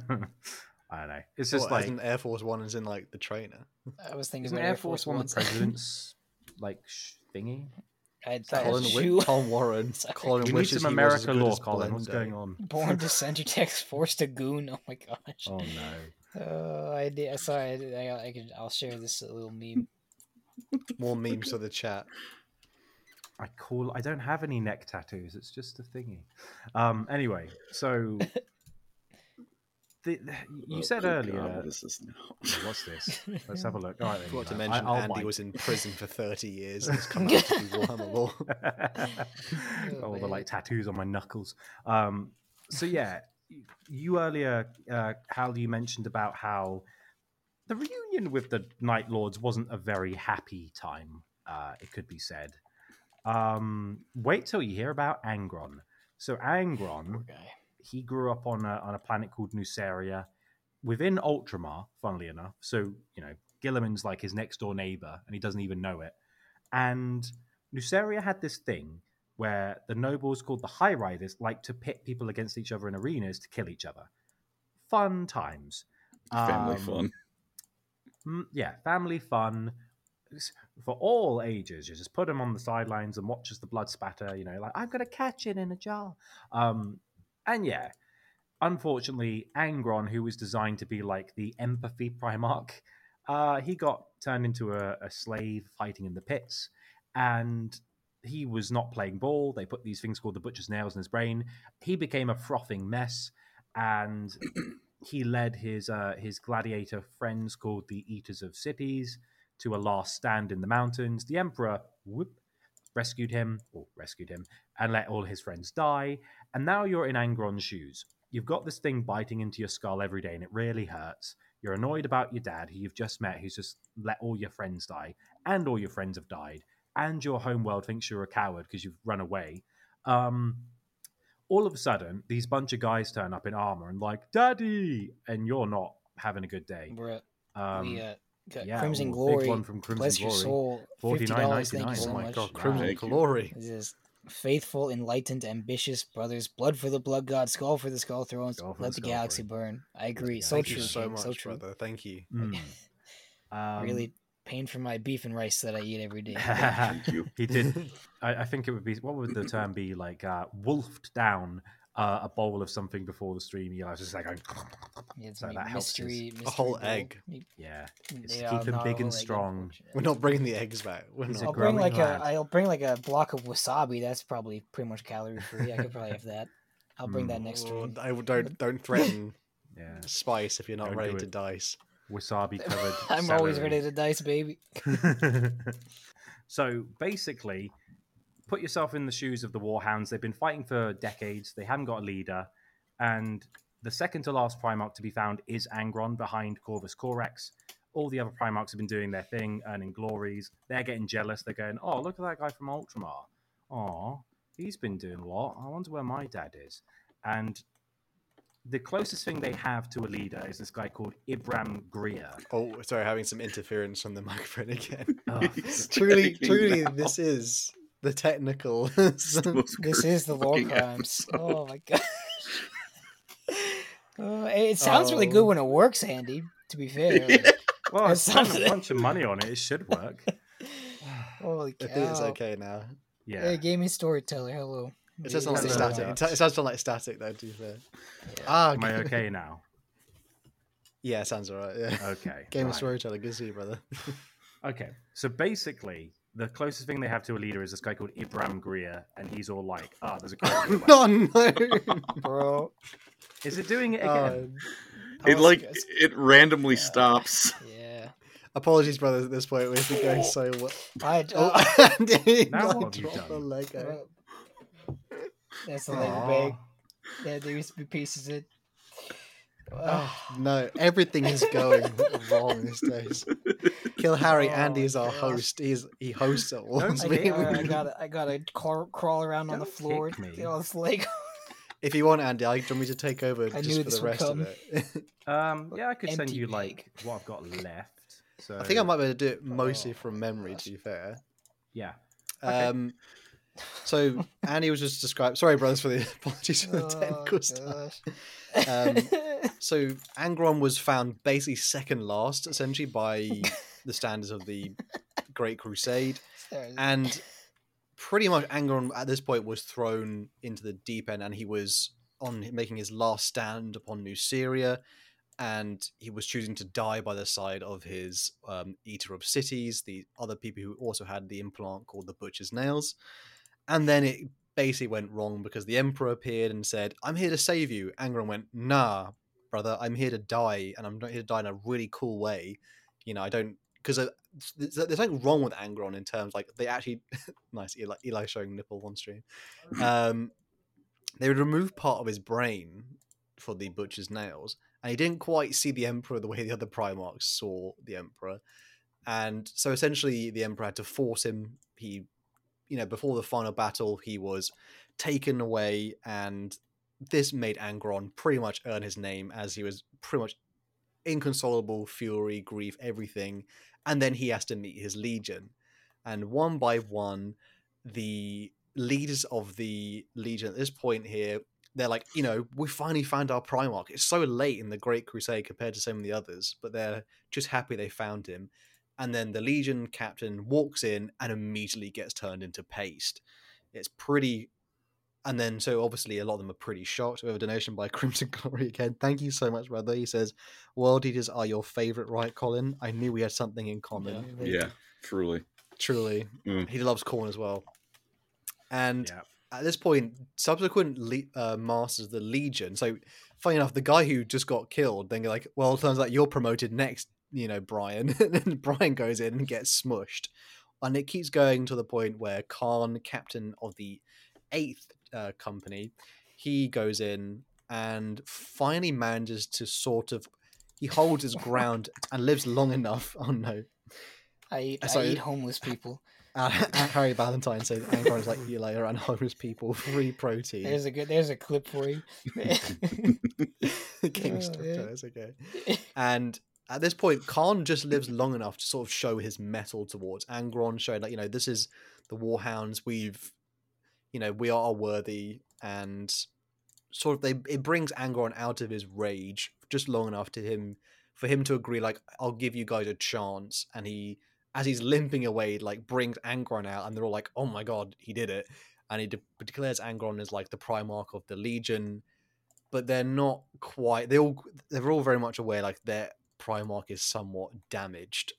I don't know. It's just What, like as an Air Force One is in like the trainer. I was thinking isn't about Air Force One the Ones. president's like sh- thingy? I thought Colin it was Wi- you. Tom Warren. Sorry. Colin We need wishes some he was as America good law, as Colin. What's Blendo. going on? Born to Center Text, forced to goon. Oh my gosh. Oh no. Uh, I did. Sorry, I, did- I, I could. I'll share this little meme. More memes for the chat. I call. I don't have any neck tattoos. It's just a thingy. Um. Anyway, so the, you Oh, said good earlier. God, what is this now? What's this? Let's have a look. All right, then, Forgot to you know, mention I, I'll Andy bite. was in prison for thirty years and has come out to do Warhammer Law. All the man. like tattoos on my knuckles. Um. So yeah, you earlier, uh, Hal, you mentioned about how the reunion with the Night Lords wasn't a very happy time. Uh, it could be said. Um, wait till you hear about Angron. So Angron, Poor guy. he grew up on a, on a planet called Nuceria within Ultramar, funnily enough. So, you know, Gilliman's like his next door neighbor and he doesn't even know it. And Nuceria had this thing where the nobles called the High Riders like to pit people against each other in arenas to kill each other. Fun times. Family Um, fun. Mm, yeah, family fun s- for all ages. You just put them on the sidelines and watch as the blood spatter. You know, like I'm gonna catch it in a jar. Um, and yeah, unfortunately, Angron, who was designed to be like the empathy Primarch, uh, he got turned into a, a slave fighting in the pits, and he was not playing ball. They put these things called the butcher's nails in his brain. He became a frothing mess, and he led his uh, his gladiator friends called the Eaters of Cities to a last stand in the mountains. The Emperor whoop, rescued him, or rescued him, and let all his friends die. And now you're in Angron's shoes. You've got this thing biting into your skull every day, and it really hurts. You're annoyed about your dad, who you've just met, who's just let all your friends die, and all your friends have died, and your homeworld thinks you're a coward because you've run away. Um, all of a sudden, these bunch of guys turn up in armor and like, Daddy! And you're not having a good day. We're at, Um, we uh, got yeah, Crimson ooh, Glory. big one from Crimson Bless Glory. your soul. fifty forty-nine dollars. Thank you ninety-nine. so Oh my much. god, Wow. Crimson Thank you. Glory. This is faithful, enlightened, ambitious brothers. Blood for the blood god. Skull for the skull thrones. Skull for Let the the skull galaxy throne. burn. I agree. the So Thank galaxy true. you so King, much, so true. brother. Thank you. Mm. Um, Really paying for my beef and rice that I eat every day. Thank you. he did. I, I think it would be. What would the term be? Like uh, wolfed down uh, a bowl of something before the stream. You know, it's just like going, Yeah, it's so my that helps. His, mystery, mystery A whole bowl. egg. yeah, it's Yeah, to keep him not a big whole and egg, strong. unfortunately. We're not bringing the eggs back. We're He's a not. I'll bring growing like lad. a. I'll bring like a block of wasabi. That's probably pretty much calorie free. I could probably have that. I'll bring Mm. that next Oh, stream. I would- don't don't threaten Yeah, spice if you're not Don't ready do to it. dice. wasabi covered. I'm always celery. ready to dice, baby. So basically, put yourself in the shoes of the Warhounds. They've been fighting for decades. They haven't got a leader, and the second to last Primarch to be found is Angron behind Corvus Corax. All the other Primarchs have been doing their thing, earning glories. They're getting jealous. They're going, "Oh, look at that guy from Ultramar. Oh, he's been doing a lot. I wonder where my dad is." And the closest thing they have to a leader is this guy called Ibram Greer. Oh, sorry, having some interference from the microphone again. Oh, He's truly, taking truly, now. this is the technical. It's the most This is the lore fucking crimes. episode. Oh my god. Uh, it sounds really good Oh. when it works, Andy. To be fair, like, well, I That's spent a something. bunch of money on it. It should work. holy I cow! think it's okay now. Yeah. Hey, gaming storyteller, hello. It does sound like Hello. static. It, it sounds like static though. To be fair. Ah, Am I okay now? Yeah, it sounds alright. Yeah. Okay. Game of right. storyteller, good to see you, brother. Okay. So basically, the closest thing they have to a leader is this guy called Ibram Greer, and he's all like, "Ah, there's a guy." in the Oh west." no! Bro. Is it doing it again? Oh, It Oh, like it's- it randomly stops. Yeah. apologies, brothers. At this point, we've been going so well. I, Oh, uh, Andy, Now I what have you dropped the done? Lego. that's the Lego Aw. bag. Yeah, there used to be pieces in. Oh, no, everything is going wrong these days. Kill Harry. Oh, Andy is our gosh. host. He's he hosts at once. Don't I, hit I, me. I gotta, I gotta crawl, crawl around on the Don't floor. kick me. Get all this Lego. If you want, Andy, I do you want me to take over I just knew for this the would rest of come. it. Um, yeah, I could send Empty you bag. like what I've got left. So I think I might be able to do it mostly Oh, from memory. gosh. To be fair. Yeah. Okay. Um, so Andy was just described. Sorry, brothers, for the apologies for the technical Oh, stuff. gosh. Um, So Angron was found basically second last, essentially by the standards of the Great Crusade, Sorry. and pretty much Angron at this point was thrown into the deep end, and he was on making his last stand upon New Syria, and he was choosing to die by the side of his um, Eater of Cities, the other people who also had the implant called the Butcher's Nails, and then it basically went wrong because the Emperor appeared and said, "I'm here to save you." Angron went, "Nah, brother, I'm here to die, and I'm not here to die in a really cool way. You know, I don't because uh, there's, there's nothing wrong with Angron in terms like they actually nice Eli, Eli showing nipple on stream. Um, they would remove part of his brain for the Butcher's Nails, and he didn't quite see the Emperor the way the other Primarchs saw the Emperor, and so essentially the Emperor had to force him. He, you know, before the final battle, he was taken away, and this made Angron pretty much earn his name, as he was pretty much inconsolable, fury, grief, everything. And then he has to meet his legion. And one by one, the leaders of the legion at this point here, they're like, you know, we finally found our Primarch. It's so late in the Great Crusade compared to some of the others, but they're just happy they found him. And then the legion captain walks in and immediately gets turned into paste. It's pretty... And then, so obviously, a lot of them are pretty shocked. We have a donation by Crimson Glory again. Thank you so much, brother. He says, World Eaters are your favourite, right, Colin? I knew we had something in common. Yeah. Yeah, truly. Truly. Mm. He loves corn as well. And Yeah. at this point, subsequent le- uh, masters of the Legion. So, funny enough, the guy who just got killed, then you're like, well, it turns out you're promoted next, you know, Brian. And then Brian goes in and gets smushed. And it keeps going to the point where Khan, captain of the eighth uh, company, he goes in and finally manages to sort of, he holds his ground and lives long enough. Oh no! I eat, So- I eat homeless people. Uh, Harry Valentine said, "Angron is like you later and homeless people, free protein." There's a good. There's a clip for you. Gangster Oh, yeah. toes, okay. And at this point, Khan just lives long enough to sort of show his mettle towards Angron, showing like, you know, this is the Warhounds. We've, you know, we are worthy, and sort of they it brings Angron out of his rage just long enough to him for him to agree, like, I'll give you guys a chance. And he, as he's limping away, like brings Angron out, and they're all like, oh my god, he did it. And he de- declares Angron as like the Primarch of the Legion. But they're not quite. They all they're all very much aware like their Primarch is somewhat damaged,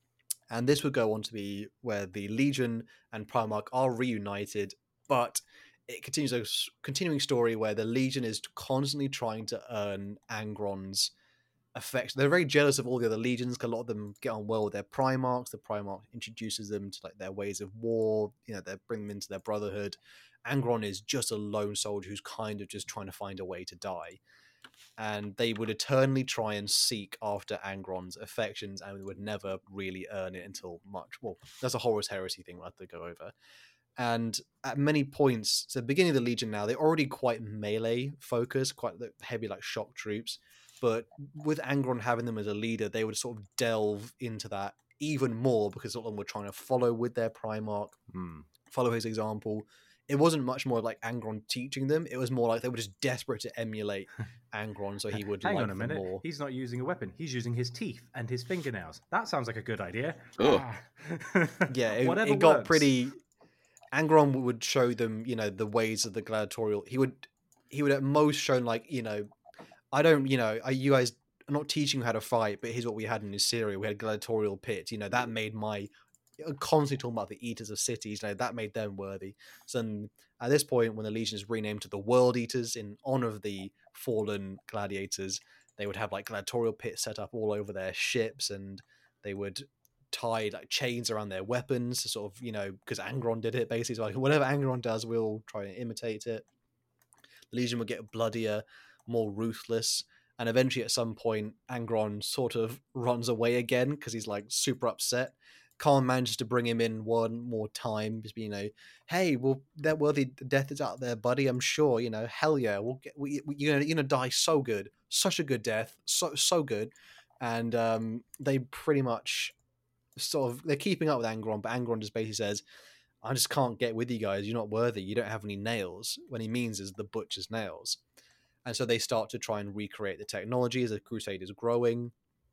and this would go on to be where the Legion and Primarch are reunited. But it continues a s- continuing story where the Legion is constantly trying to earn Angron's affection. They're very jealous of all the other legions, 'cause a lot of them get on well with their Primarchs. The Primarch introduces them to like their ways of war. You know, they bring them into their brotherhood. Angron is just a lone soldier who's kind of just trying to find a way to die. And they would eternally try and seek after Angron's affections and would never really earn it until much. Well, that's a Horus Heresy thing we'll have to go over. And at many points, so the beginning of the Legion now, they're already quite melee focused, quite heavy like shock troops. But with Angron having them as a leader, they would sort of delve into that even more, because a lot of them were trying to follow with their Primarch, Hmm. follow his example. It wasn't much more like Angron teaching them. It was more like they were just desperate to emulate Angron, so he would Hang like on a them minute. more. He's not using a weapon. He's using his teeth and his fingernails. That sounds like a good idea. Ugh. Ah. Yeah, it, Whatever it got works. pretty. Angron would show them, you know, the ways of the gladiatorial. He would, he would at most show like, you know, I don't, you know, I, you guys are not teaching you how to fight, but here's what we had in Assyria. We had a gladiatorial pit. You know, that made my constantly talking about the Eaters of Cities. You know, that made them worthy. So then, at this point, when the Legion is renamed to the World Eaters in honor of the fallen gladiators, they would have like gladiatorial pits set up all over their ships, and they would tie like chains around their weapons to sort of, you know, because Angron did it basically. So like whatever Angron does, we'll try and imitate it. The Legion would get bloodier, more ruthless, and eventually at some point Angron sort of runs away again because he's like super upset. Khan manages to bring him in one more time, just be, you know, hey, well, that worthy death is out there, buddy. I'm sure, you know, hell yeah, we'll get, we, we, you're gonna, you're gonna die so good, such a good death, so so good, and um, they pretty much sort of they're keeping up with Angron, but Angron just basically says, I just can't get with you guys. You're not worthy. You don't have any nails. What he means is the butcher's nails. And so they start to try and recreate the technology as the Crusade is growing.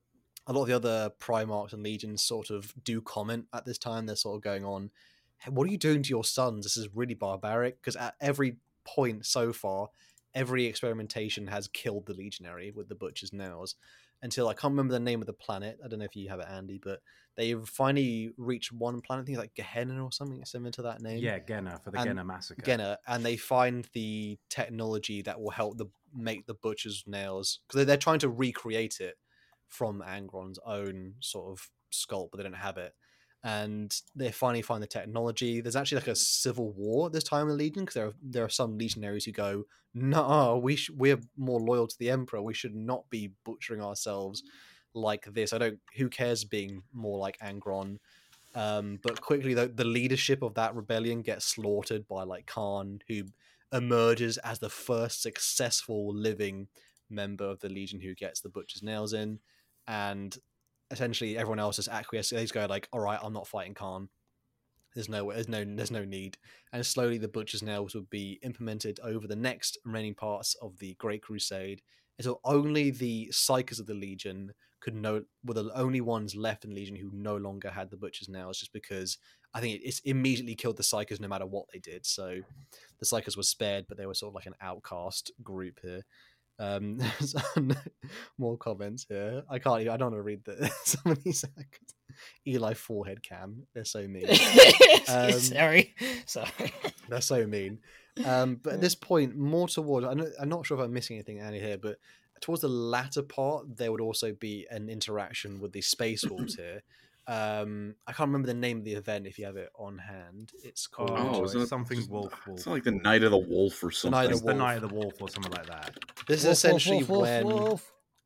A lot of the other Primarchs and Legions sort of do comment at this time. They're sort of going on, hey, what are you doing to your sons? This is really barbaric. Because at every point so far, every experimentation has killed the Legionary with the butcher's nails. Until I can't remember the name of the planet. I don't know if you have it, Andy, but they finally reached one planet. I think it's like Gehenna or something similar to that name. Yeah, Genna for the And Genna massacre. Genna, and they find the technology that will help the make the butcher's nails, because they're, they're trying to recreate it from Angron's own sort of sculpt, but they don't have it. And they finally find the technology. There's actually like a civil war at this time in the Legion, because there are, there are some legionaries who go, no, we sh- we're more loyal to the Emperor. We should not be butchering ourselves like this. I don't. Who cares being more like Angron? Um, but quickly, the, the leadership of that rebellion gets slaughtered by like Khan, who emerges as the first successful living member of the Legion who gets the butcher's nails in, and essentially everyone else is acquiesced. They just go like, "All right, I'm not fighting Khan. There's no, there's no, there's no need." And slowly, the butcher's nails would be implemented over the next remaining parts of the Great Crusade, until only the Psykers of the Legion could know were the only ones left in Legion who no longer had the butcher's nails, just because I think it, it's immediately killed the Psykers no matter what they did. So the Psykers were spared, but they were sort of like an outcast group here. Um, more comments here. I can't. Even, I don't want to read the, some of these. Eli forehead cam. They're so mean. Um, sorry, sorry. They're so mean. Um, but at this point, more towards, I'm not, I'm not sure if I'm missing anything, Annie, here, but towards the latter part, there would also be an interaction with the Space Wolves here. Um, I can't remember the name of the event if you have it on hand. It's called Oh, Oh, it's is that- something wolf wolf. It's not like the Night of the Wolf or something. Night of It's the the Wolf. Night of the Wolf or something like that. This is Wolf, essentially wolf, wolf, when wolf.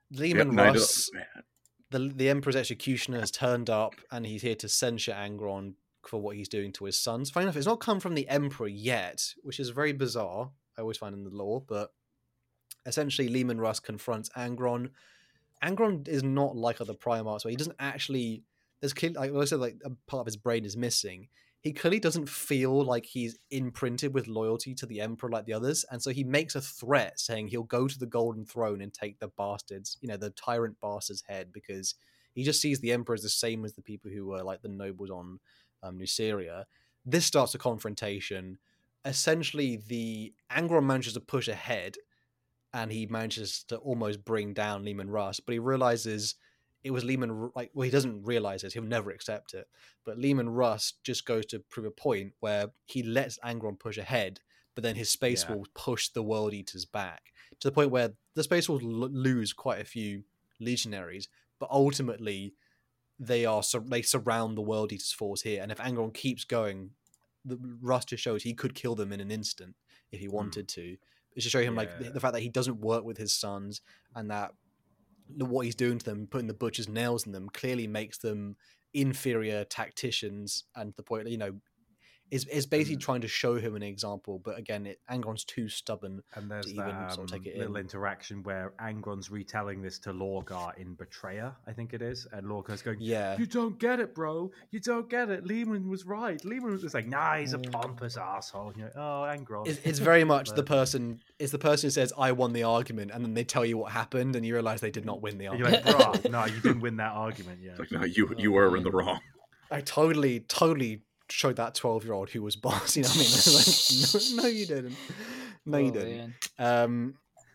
Lehman Yeah, Night of- Russ, the the Emperor's executioner, has turned up, and he's here to censure Angron for what he's doing to his sons. Funny enough, it's not come from the Emperor yet, which is very bizarre. I always find in the lore, but essentially, Lehman Russ confronts Angron. Angron is not like other Primarchs, where he doesn't actually. There's clearly, like I said, like a part of his brain is missing. He clearly doesn't feel like he's imprinted with loyalty to the Emperor like the others, and so he makes a threat saying he'll go to the Golden Throne and take the bastards, you know, the tyrant bastard's head, because he just sees the Emperor as the same as the people who were like the nobles on um, Nuceria. This starts a confrontation. Essentially, the Angron manages to push ahead, and he manages to almost bring down Lehman Russ, but he realizes it was Lehman, like, well, he doesn't realize it, he'll never accept it, but Lehman Russ just goes to prove a point where he lets Angron push ahead, but then his Space Yeah. Wolves push the World Eaters back, to the point where the Space Wolves l- lose quite a few legionaries, but ultimately they are sur- they surround the World Eaters force here, and if Angron keeps going, the Russ just shows he could kill them in an instant if he wanted to. It's to show him like the, Yeah. the fact that he doesn't work with his sons, and that the- what he's doing to them, putting the butcher's nails in them, clearly makes them inferior tacticians, and to the point, you know, is is basically And- trying to show him an example. But again, it, Angron's too stubborn And there's to that even um, sort of take it little in. interaction where Angron's retelling this to Lorgar in Betrayer, I think it is, and Lorgar's going, Yeah, "You don't get it, bro. You don't get it. Lehman was right. Lehman was like, nah, he's a Mm. pompous asshole." And you're like, oh, Angron. it's, it's very much the But- person. It's the person who says, "I won the argument," and then they tell you what happened, and you realize they did not win the And you're argument. like, bro, no, you didn't win that argument yet. Like, no, you Oh, you are in man. the wrong. I totally, totally showed that twelve-year-old who was boss. You know what I mean? Like, no, no, you didn't. No, you Oh, didn't. man. Um,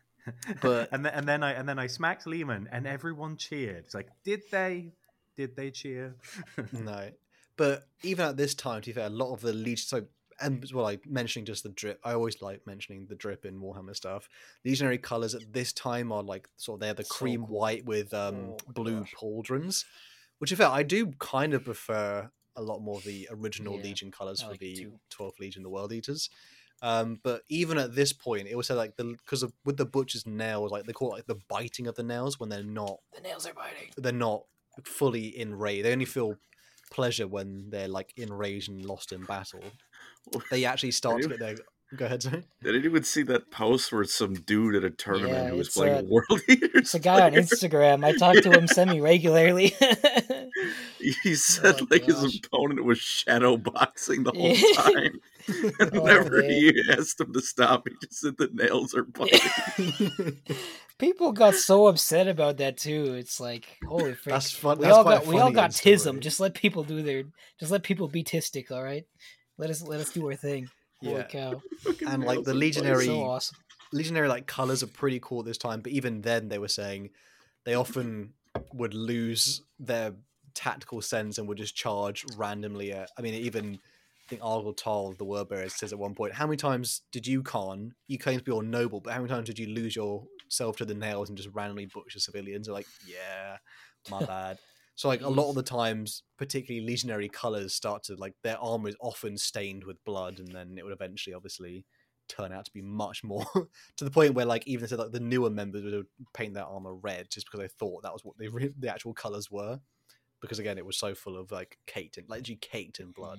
But- and then and then I and then I smacked Lehman, and everyone cheered. It's like, did they? Did they cheer? no. But even at this time, to be fair, a lot of the legion. So, and as well, like mentioning just the drip. I always like mentioning the drip in Warhammer stuff. Legionary colors at this time are like sort of they're the So cream cool. white with um Oh my blue gosh. pauldrons, which in fact I do kind of prefer a lot more of the original Yeah, Legion colors I for like it the too. twelfth Legion, the World Eaters. Um, but even at this point, it was said like the because of with the butcher's nails, like they call it like the biting of the nails when they're not The nails are biting. they're not fully enraged. They only feel pleasure when they're like enraged and lost in battle. They actually start to Did get their. Go ahead, sorry. Did anyone see that post where it's some dude at a tournament Yeah, who was it's playing a- a World Eaters? It's a guy on player? Instagram. I talk to him semi regularly. He said Oh, like his gosh. opponent was shadow boxing the whole Yeah. time. And Oh, whenever man. he asked him to stop, he just said the nails are biting. People got so upset about that too. It's like, holy frick. That's fun. We that's all quite got we all funny got story. tism. Just let people do their just let people be tistic, all right? Let us let us do our thing. Holy Yeah. cow. Fucking And, like, nails the are legionary- biting. So awesome. Legionary like colors are pretty cool at this time, but even then they were saying they often would lose their tactical sense and would just charge randomly at, I mean, even I think Argyle Tal, the word bearer, says at one point, how many times did you, Khan, you claim to be all noble, but how many times did you lose yourself to the nails and just randomly butcher civilians? They're like, yeah, my bad. So like a lot of the times, particularly legionary colors start to like their armor is often stained with blood, and then it would eventually obviously turn out to be much more to the point where like even said like the newer members would paint their armor red just because they thought that was what they re- the actual colors were, because again it was so full of like caked in like literally caked in blood.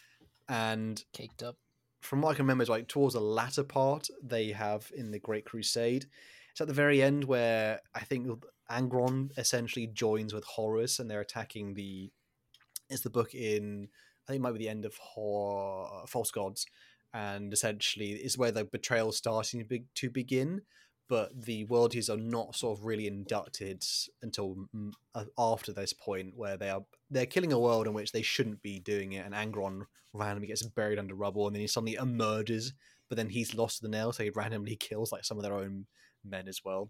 And Caked up. from what I can remember, it's like towards the latter part they have in the Great Crusade. It's at the very end where I think Angron essentially joins with Horus and they're attacking the. It's the book in I think it might be the end of Hor- False Gods, and essentially it's where the betrayal is starting to, be- to begin. But the worldies are not sort of really inducted until mm, uh, after this point, where they are they're killing a world in which they shouldn't be doing it, and Angron randomly gets buried under rubble, and then he suddenly emerges. But then he's lost the nail, so he randomly kills like some of their own men as well.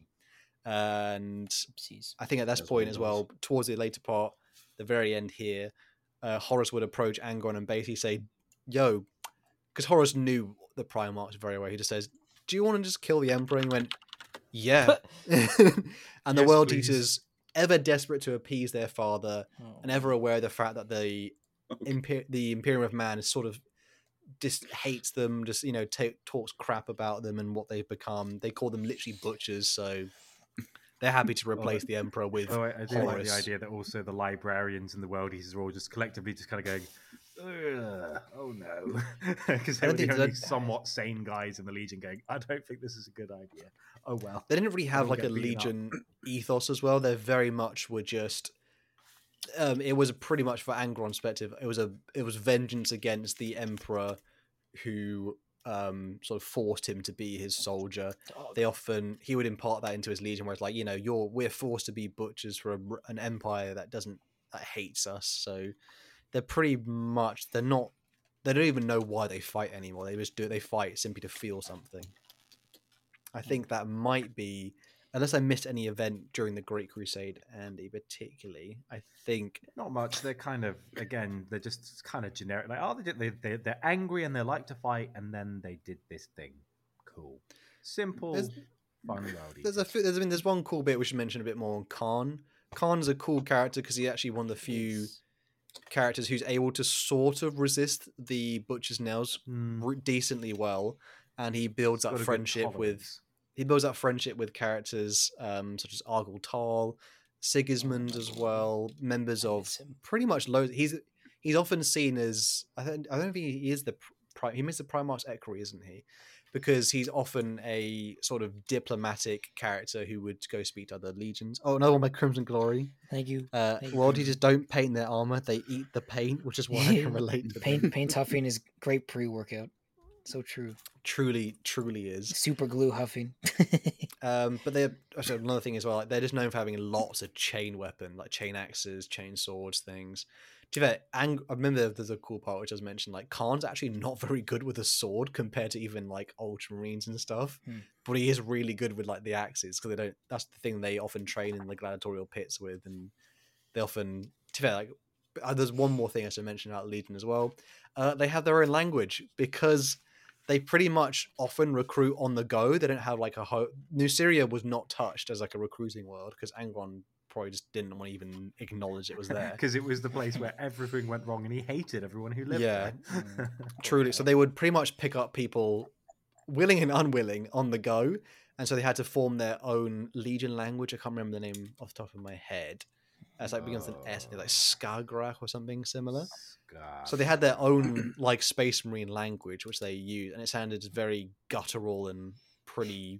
And Oopsies. I think at this As point one as does. well, towards the later part, the very end here, uh, Horus would approach Angron and basically say, "Yo," because Horus knew the Primarchs very well. He just says, "Do you want to just kill the Emperor?" And he went, "Yeah." And the Yes, World please. Eaters, ever desperate to appease their father, Oh, and ever aware of the fact that the Imper- the Imperium of Man is sort of just hates them, just you know ta talks crap about them and what they've become. They call them literally butchers, so They're happy to replace Oh, the Emperor with Oh, I, I do like Horus. the idea that also the librarians and the world eaters are all just collectively just kind of going, Ugh, oh no, because they I were don't the think only that- somewhat sane guys in the Legion going, I don't think this is a good idea. Oh well. They didn't really have all like a get beaten up. Legion ethos as well. They very much were just. Um, it was pretty much for Angron's perspective. It was a it was vengeance against the Emperor, who um sort of forced him to be his soldier. They often he would impart that into his Legion, where it's like, you know, you're we're forced to be butchers for a, an empire that doesn't that hates us. So they're pretty much they're not they don't even know why they fight anymore. They just do they fight simply to feel something. I think that might be, unless I missed any event during the Great Crusade, Andy particularly, I think Not much. They're kind of again. They're just kind of generic. Like, oh, they they they they're angry and they like to fight, and then they did this thing. Cool, simple, There's- fun world. there's a few- there's I mean there's one cool bit we should mention a bit more on Khan. Khan's a cool character because he's actually one of the few Yes. characters who's able to sort of resist the Butcher's Nails Mm, re- decently well, and he builds it's got up a good friendship with tolerance. he builds up friendship with characters um, such as Argyle Tal, Sigismund as well, members I of miss him. pretty much loads. He's he's often seen as I don't I don't think he is the pri- he is the Primarch's equerry, isn't he? Because he's often a sort of diplomatic character who would go speak to other legions. Oh, another one by Crimson Glory. Thank you. Uh, Thank you, World Crimson. Eaters don't paint their armor; they eat the paint, which is why I can relate to them. Paint paint huffing is great pre-workout. So true. Truly, truly is. Super glue huffing. Um, but they're also another thing as well. Like, they're just known for having lots of chain weapon, like chain axes, chain swords, things. To be fair, Ang- I remember there's a cool part which I was mentioned. Like Khan's actually not very good with a sword compared to even like Ultramarines and stuff, Hmm. but he is really good with like the axes because they don't. That's the thing they often train in the gladiatorial pits with, and they often. To be fair, like uh, there's one more thing I should mention about Legion as well. Uh, they have their own language because they pretty much often recruit on the go. They don't have like a ho- New Syria was not touched as like a recruiting world because Angron probably just didn't want to even acknowledge it was there. because it was the place where everything went wrong, and he hated everyone who lived Yeah. there. Truly, so they would pretty much pick up people, willing and unwilling, on the go, and so they had to form their own Legion language. I can't remember the name off the top of my head. It's like begins with an S, I think, like Skagrrak or something similar. So they had their own like Space Marine language, which they used, and it sounded very guttural and pretty.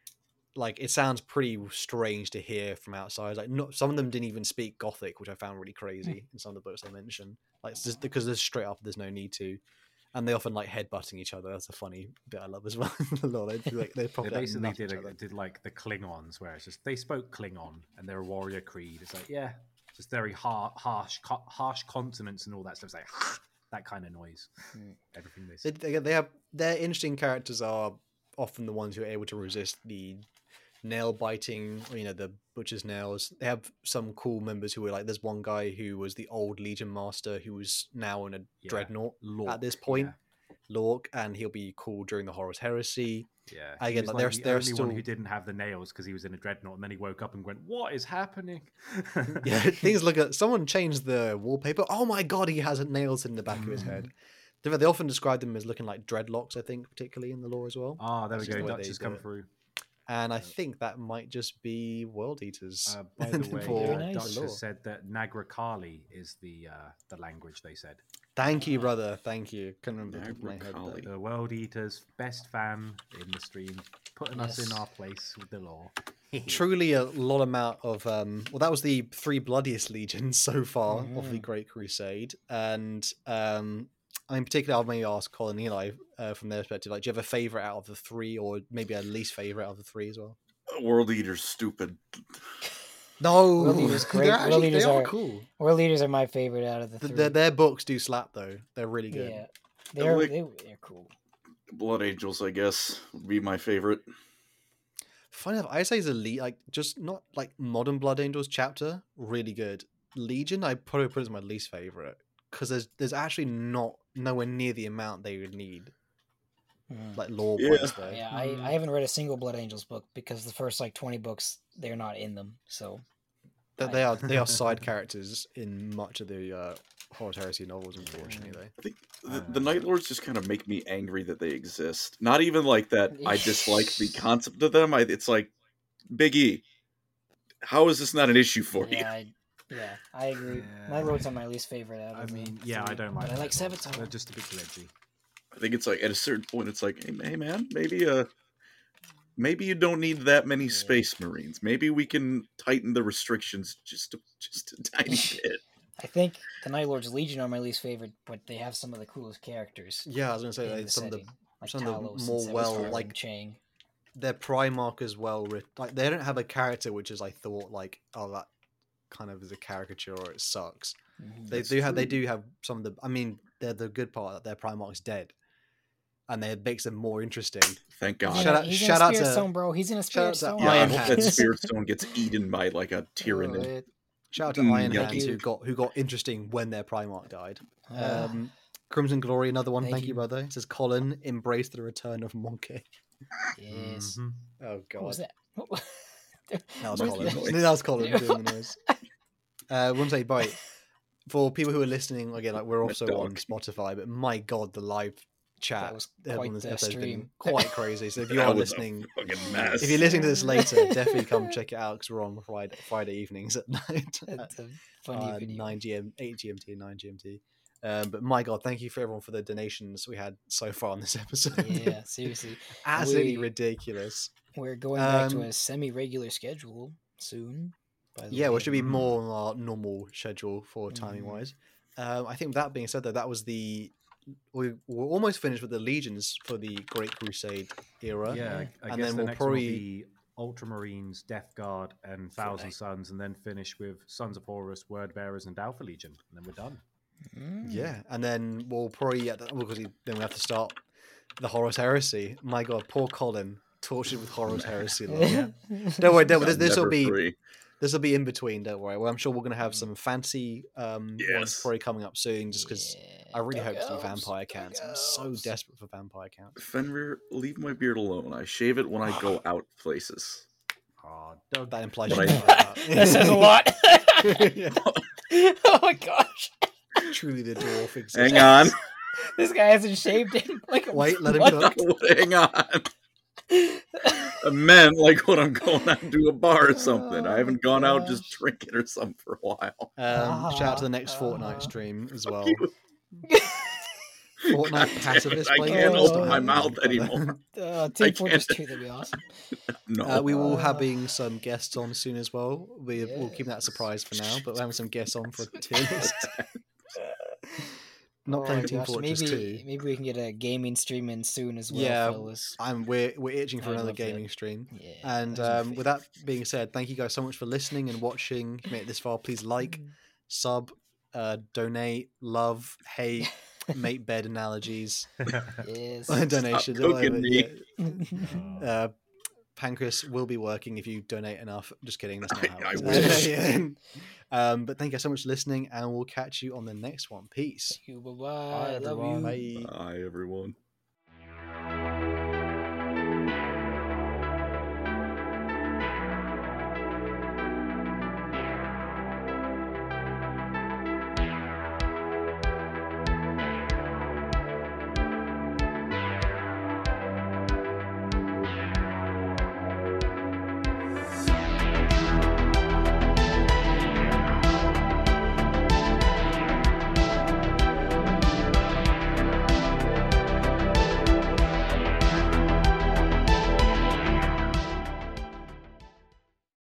Like it sounds pretty strange to hear from outside. Like not some of them didn't even speak Gothic, which I found really crazy in some of the books they mentioned. Like it's just because there's straight up, there's no need to, and they often like headbutting each other. That's a funny bit I love as well. A lot they like they They probably like, basically nut did each a, other. did like the Klingons, where it's just they spoke Klingon and they're a warrior creed. It's like yeah, just very har- harsh, co- harsh consonants and all that stuff. It's like that kind of noise. Mm. Everything they They, say. they, they have their interesting characters are often the ones who are able to resist the nail biting, or, you know, the butcher's nails. They have some cool members who are like, there's one guy who was the old Legion Master who was now in a Yeah. dreadnought Lork, at this point, Lork, and he'll be cool during the Horus Heresy. Yeah, yeah. I He get was that like there's- the there's only one still- who didn't have the nails because he was in a dreadnought, and then he woke up and went, "What is happening?" Yeah, things look at someone changed the wallpaper. Oh my god, he has nails in the back of his head. They they often describe them as looking like dreadlocks, I think, particularly in the lore as well. Ah, there That's we just go. the way Dutch they has do come it. through. And I think that might just be World Eaters. Uh, by the way, for uh, Very nice. Dutch the lore. has said that Nagra Kali is the uh, the language they said. Thank you, brother. Thank you. Couldn't remember the top of my Nagra head, though. Kali. The World Eaters, best fan in the stream, putting us in Yes. our place with the lore. Truly a lot amount of um well that was the three bloodiest legions so far of the Mhm. Great Crusade, and um I mean particularly I'll maybe ask Colin and Eli uh, from their perspective, like do you have a favorite out of the three, or maybe a least favorite out of the three as well? World Eater's stupid. No, World Eaters great. they're World actually Eaters they are are- cool. World Leaders are my favorite out of the Th- three. Their, their books do slap though. They're really good. Yeah, they're like- they, they're cool. Blood Angels, I guess, would be my favorite. Funny enough, I say is elite, like just not like modern Blood Angels chapter, really good. Legion, I probably put as my least favorite because there's there's actually not nowhere near the amount they would need, Mhm. like lore Yeah. wise there. Yeah, I, I haven't read a single Blood Angels book because the first like twenty books they're not in them. So That they are they are side characters in much of the uh, Horus Heresy novels, unfortunately. Though. I think the, Uh, the Night Lords just kind of make me angry that they exist. Not even like that I dislike the concept of them. I, it's like Big E. How is this not an issue for you? Yeah, I, yeah, I agree. Yeah. Night Lords are my least favorite. Out I of the mean, yeah, I three, don't like. But I like Night Lords. Sabaton. They're just a bit glitchy. I think it's like at a certain point, it's like, hey, hey man, maybe uh, maybe you don't need that many Yeah. Space Marines. Maybe we can tighten the restrictions just a, just a tiny bit. I think the Night Lords Legion are my least favorite, but they have some of the coolest characters. Yeah, I was gonna say in like, the some of the setting, like some of the Talos and more Sebastar well, and like- Chang. their Primarch as well. writ- Like they don't have a character which is I thought like oh that kind of is a caricature or it sucks. Mhm. They That's do have they true. do have some of the. I mean, they're the good part that their Primarch's dead, and they makes them more interesting. Thank He's God. in Shout a- out- he's shout in a out Spirit to- Stone, bro. He's in a shout Spirit out to Stone. Yeah, I Iron hope that Hands. Spirit Stone gets eaten by like a Oh, Tyranid. it- Shout out to Mm, Iron yucky. Hands who got who got interesting when their Primarch died. uh, Um, Crimson Glory, another one. Thank Thank, you, you. brother. It says Colin, embrace the return of Monkey. yes. Mhm. Oh What god, was that? that was Where's Colin. the- that was Colin doing the noise. Uh, one say bite. For people who are listening again, like we're My also dog. on Spotify, but my god, the live chat That was uh, quite on this the episode's been stream. quite crazy. So if you That are was a listening, fucking mess. if you're listening to this later, definitely come check it out because we're on Friday, Friday evenings at night. That's a funny uh, video. nine G M, eight G M T, nine G M T. Um, but my god, thank you for everyone for the donations we had so far on this episode. Yeah, seriously. Absolutely We- ridiculous. We're going back to Um, a semi-regular schedule soon. By the Yeah, way. we should be Mm. more on our normal schedule for timing Mhm. wise. Um, I think with that being said, though, that was the we we're almost finished with the legions for the Great Crusade era. Yeah, Yeah. I And guess then the we'll next probably- one will be Ultramarines, Death Guard, and Thousand Fortnite. Sons, and then finish with Sons of Horus, Word Bearers, and Alpha Legion, and then we're done. Mm. Yeah, and then we'll probably yeah, well, because then we have to start the Horus Heresy. My God, poor Colin tortured with Horus Heresy. lore. Yeah. Don't worry, don't worry. I'm This will never be free. this will be in between. Don't worry. Well, I'm sure we're gonna have some fancy um ones Yes. probably coming up soon. Just because Yeah, I really Dark hope to do Elves, vampire Dark counts. I'm so Elves. desperate for vampire counts. Fenrir, leave my beard alone. I shave it when I go out places. Oh, Doug. That implies But you I- don't like That says a lot. Yeah. Oh my gosh. Truly, the dwarf exists. Hang on. This guy hasn't shaved in like a Wait, let him month. cook. Hang on. I meant like when I'm going out to a bar or something. I Oh, haven't gone out gosh. just drinking or something for a while. Um, shout out to the next Uh-huh. Fortnite stream as Fuck well. you. Fortnite God damn it, pacifist I playing can't games? open my Um, mouth brother. anymore. Uh, Team I Fortress can't- two, that'd be awesome. No. Uh, we will Uh, having some guests on soon as well. We we'll keep that a Yes. surprise for now, but we're having some guests on for tier list. Not Oh playing my Team gosh, Fortress maybe, two. Maybe we can get a gaming stream in soon as well, Yeah, fellas. I'm we're we're itching for I'd another love that. gaming stream. Yeah, And those are my um, with that favorites. being said, thank you guys so much for listening and watching. If you made it this far, please like, sub, uh, donate, love, hate, make bed analogies, Yes. donations. cooking whatever, me. yeah. Uh, Pancreas will be working if you donate enough. Just kidding. That's not how I it wish. works. Yeah. um, but thank you so much for listening, and we'll catch you on the next one. Peace. Thank you. Bye-bye. Love everyone. you. Bye. Bye, everyone.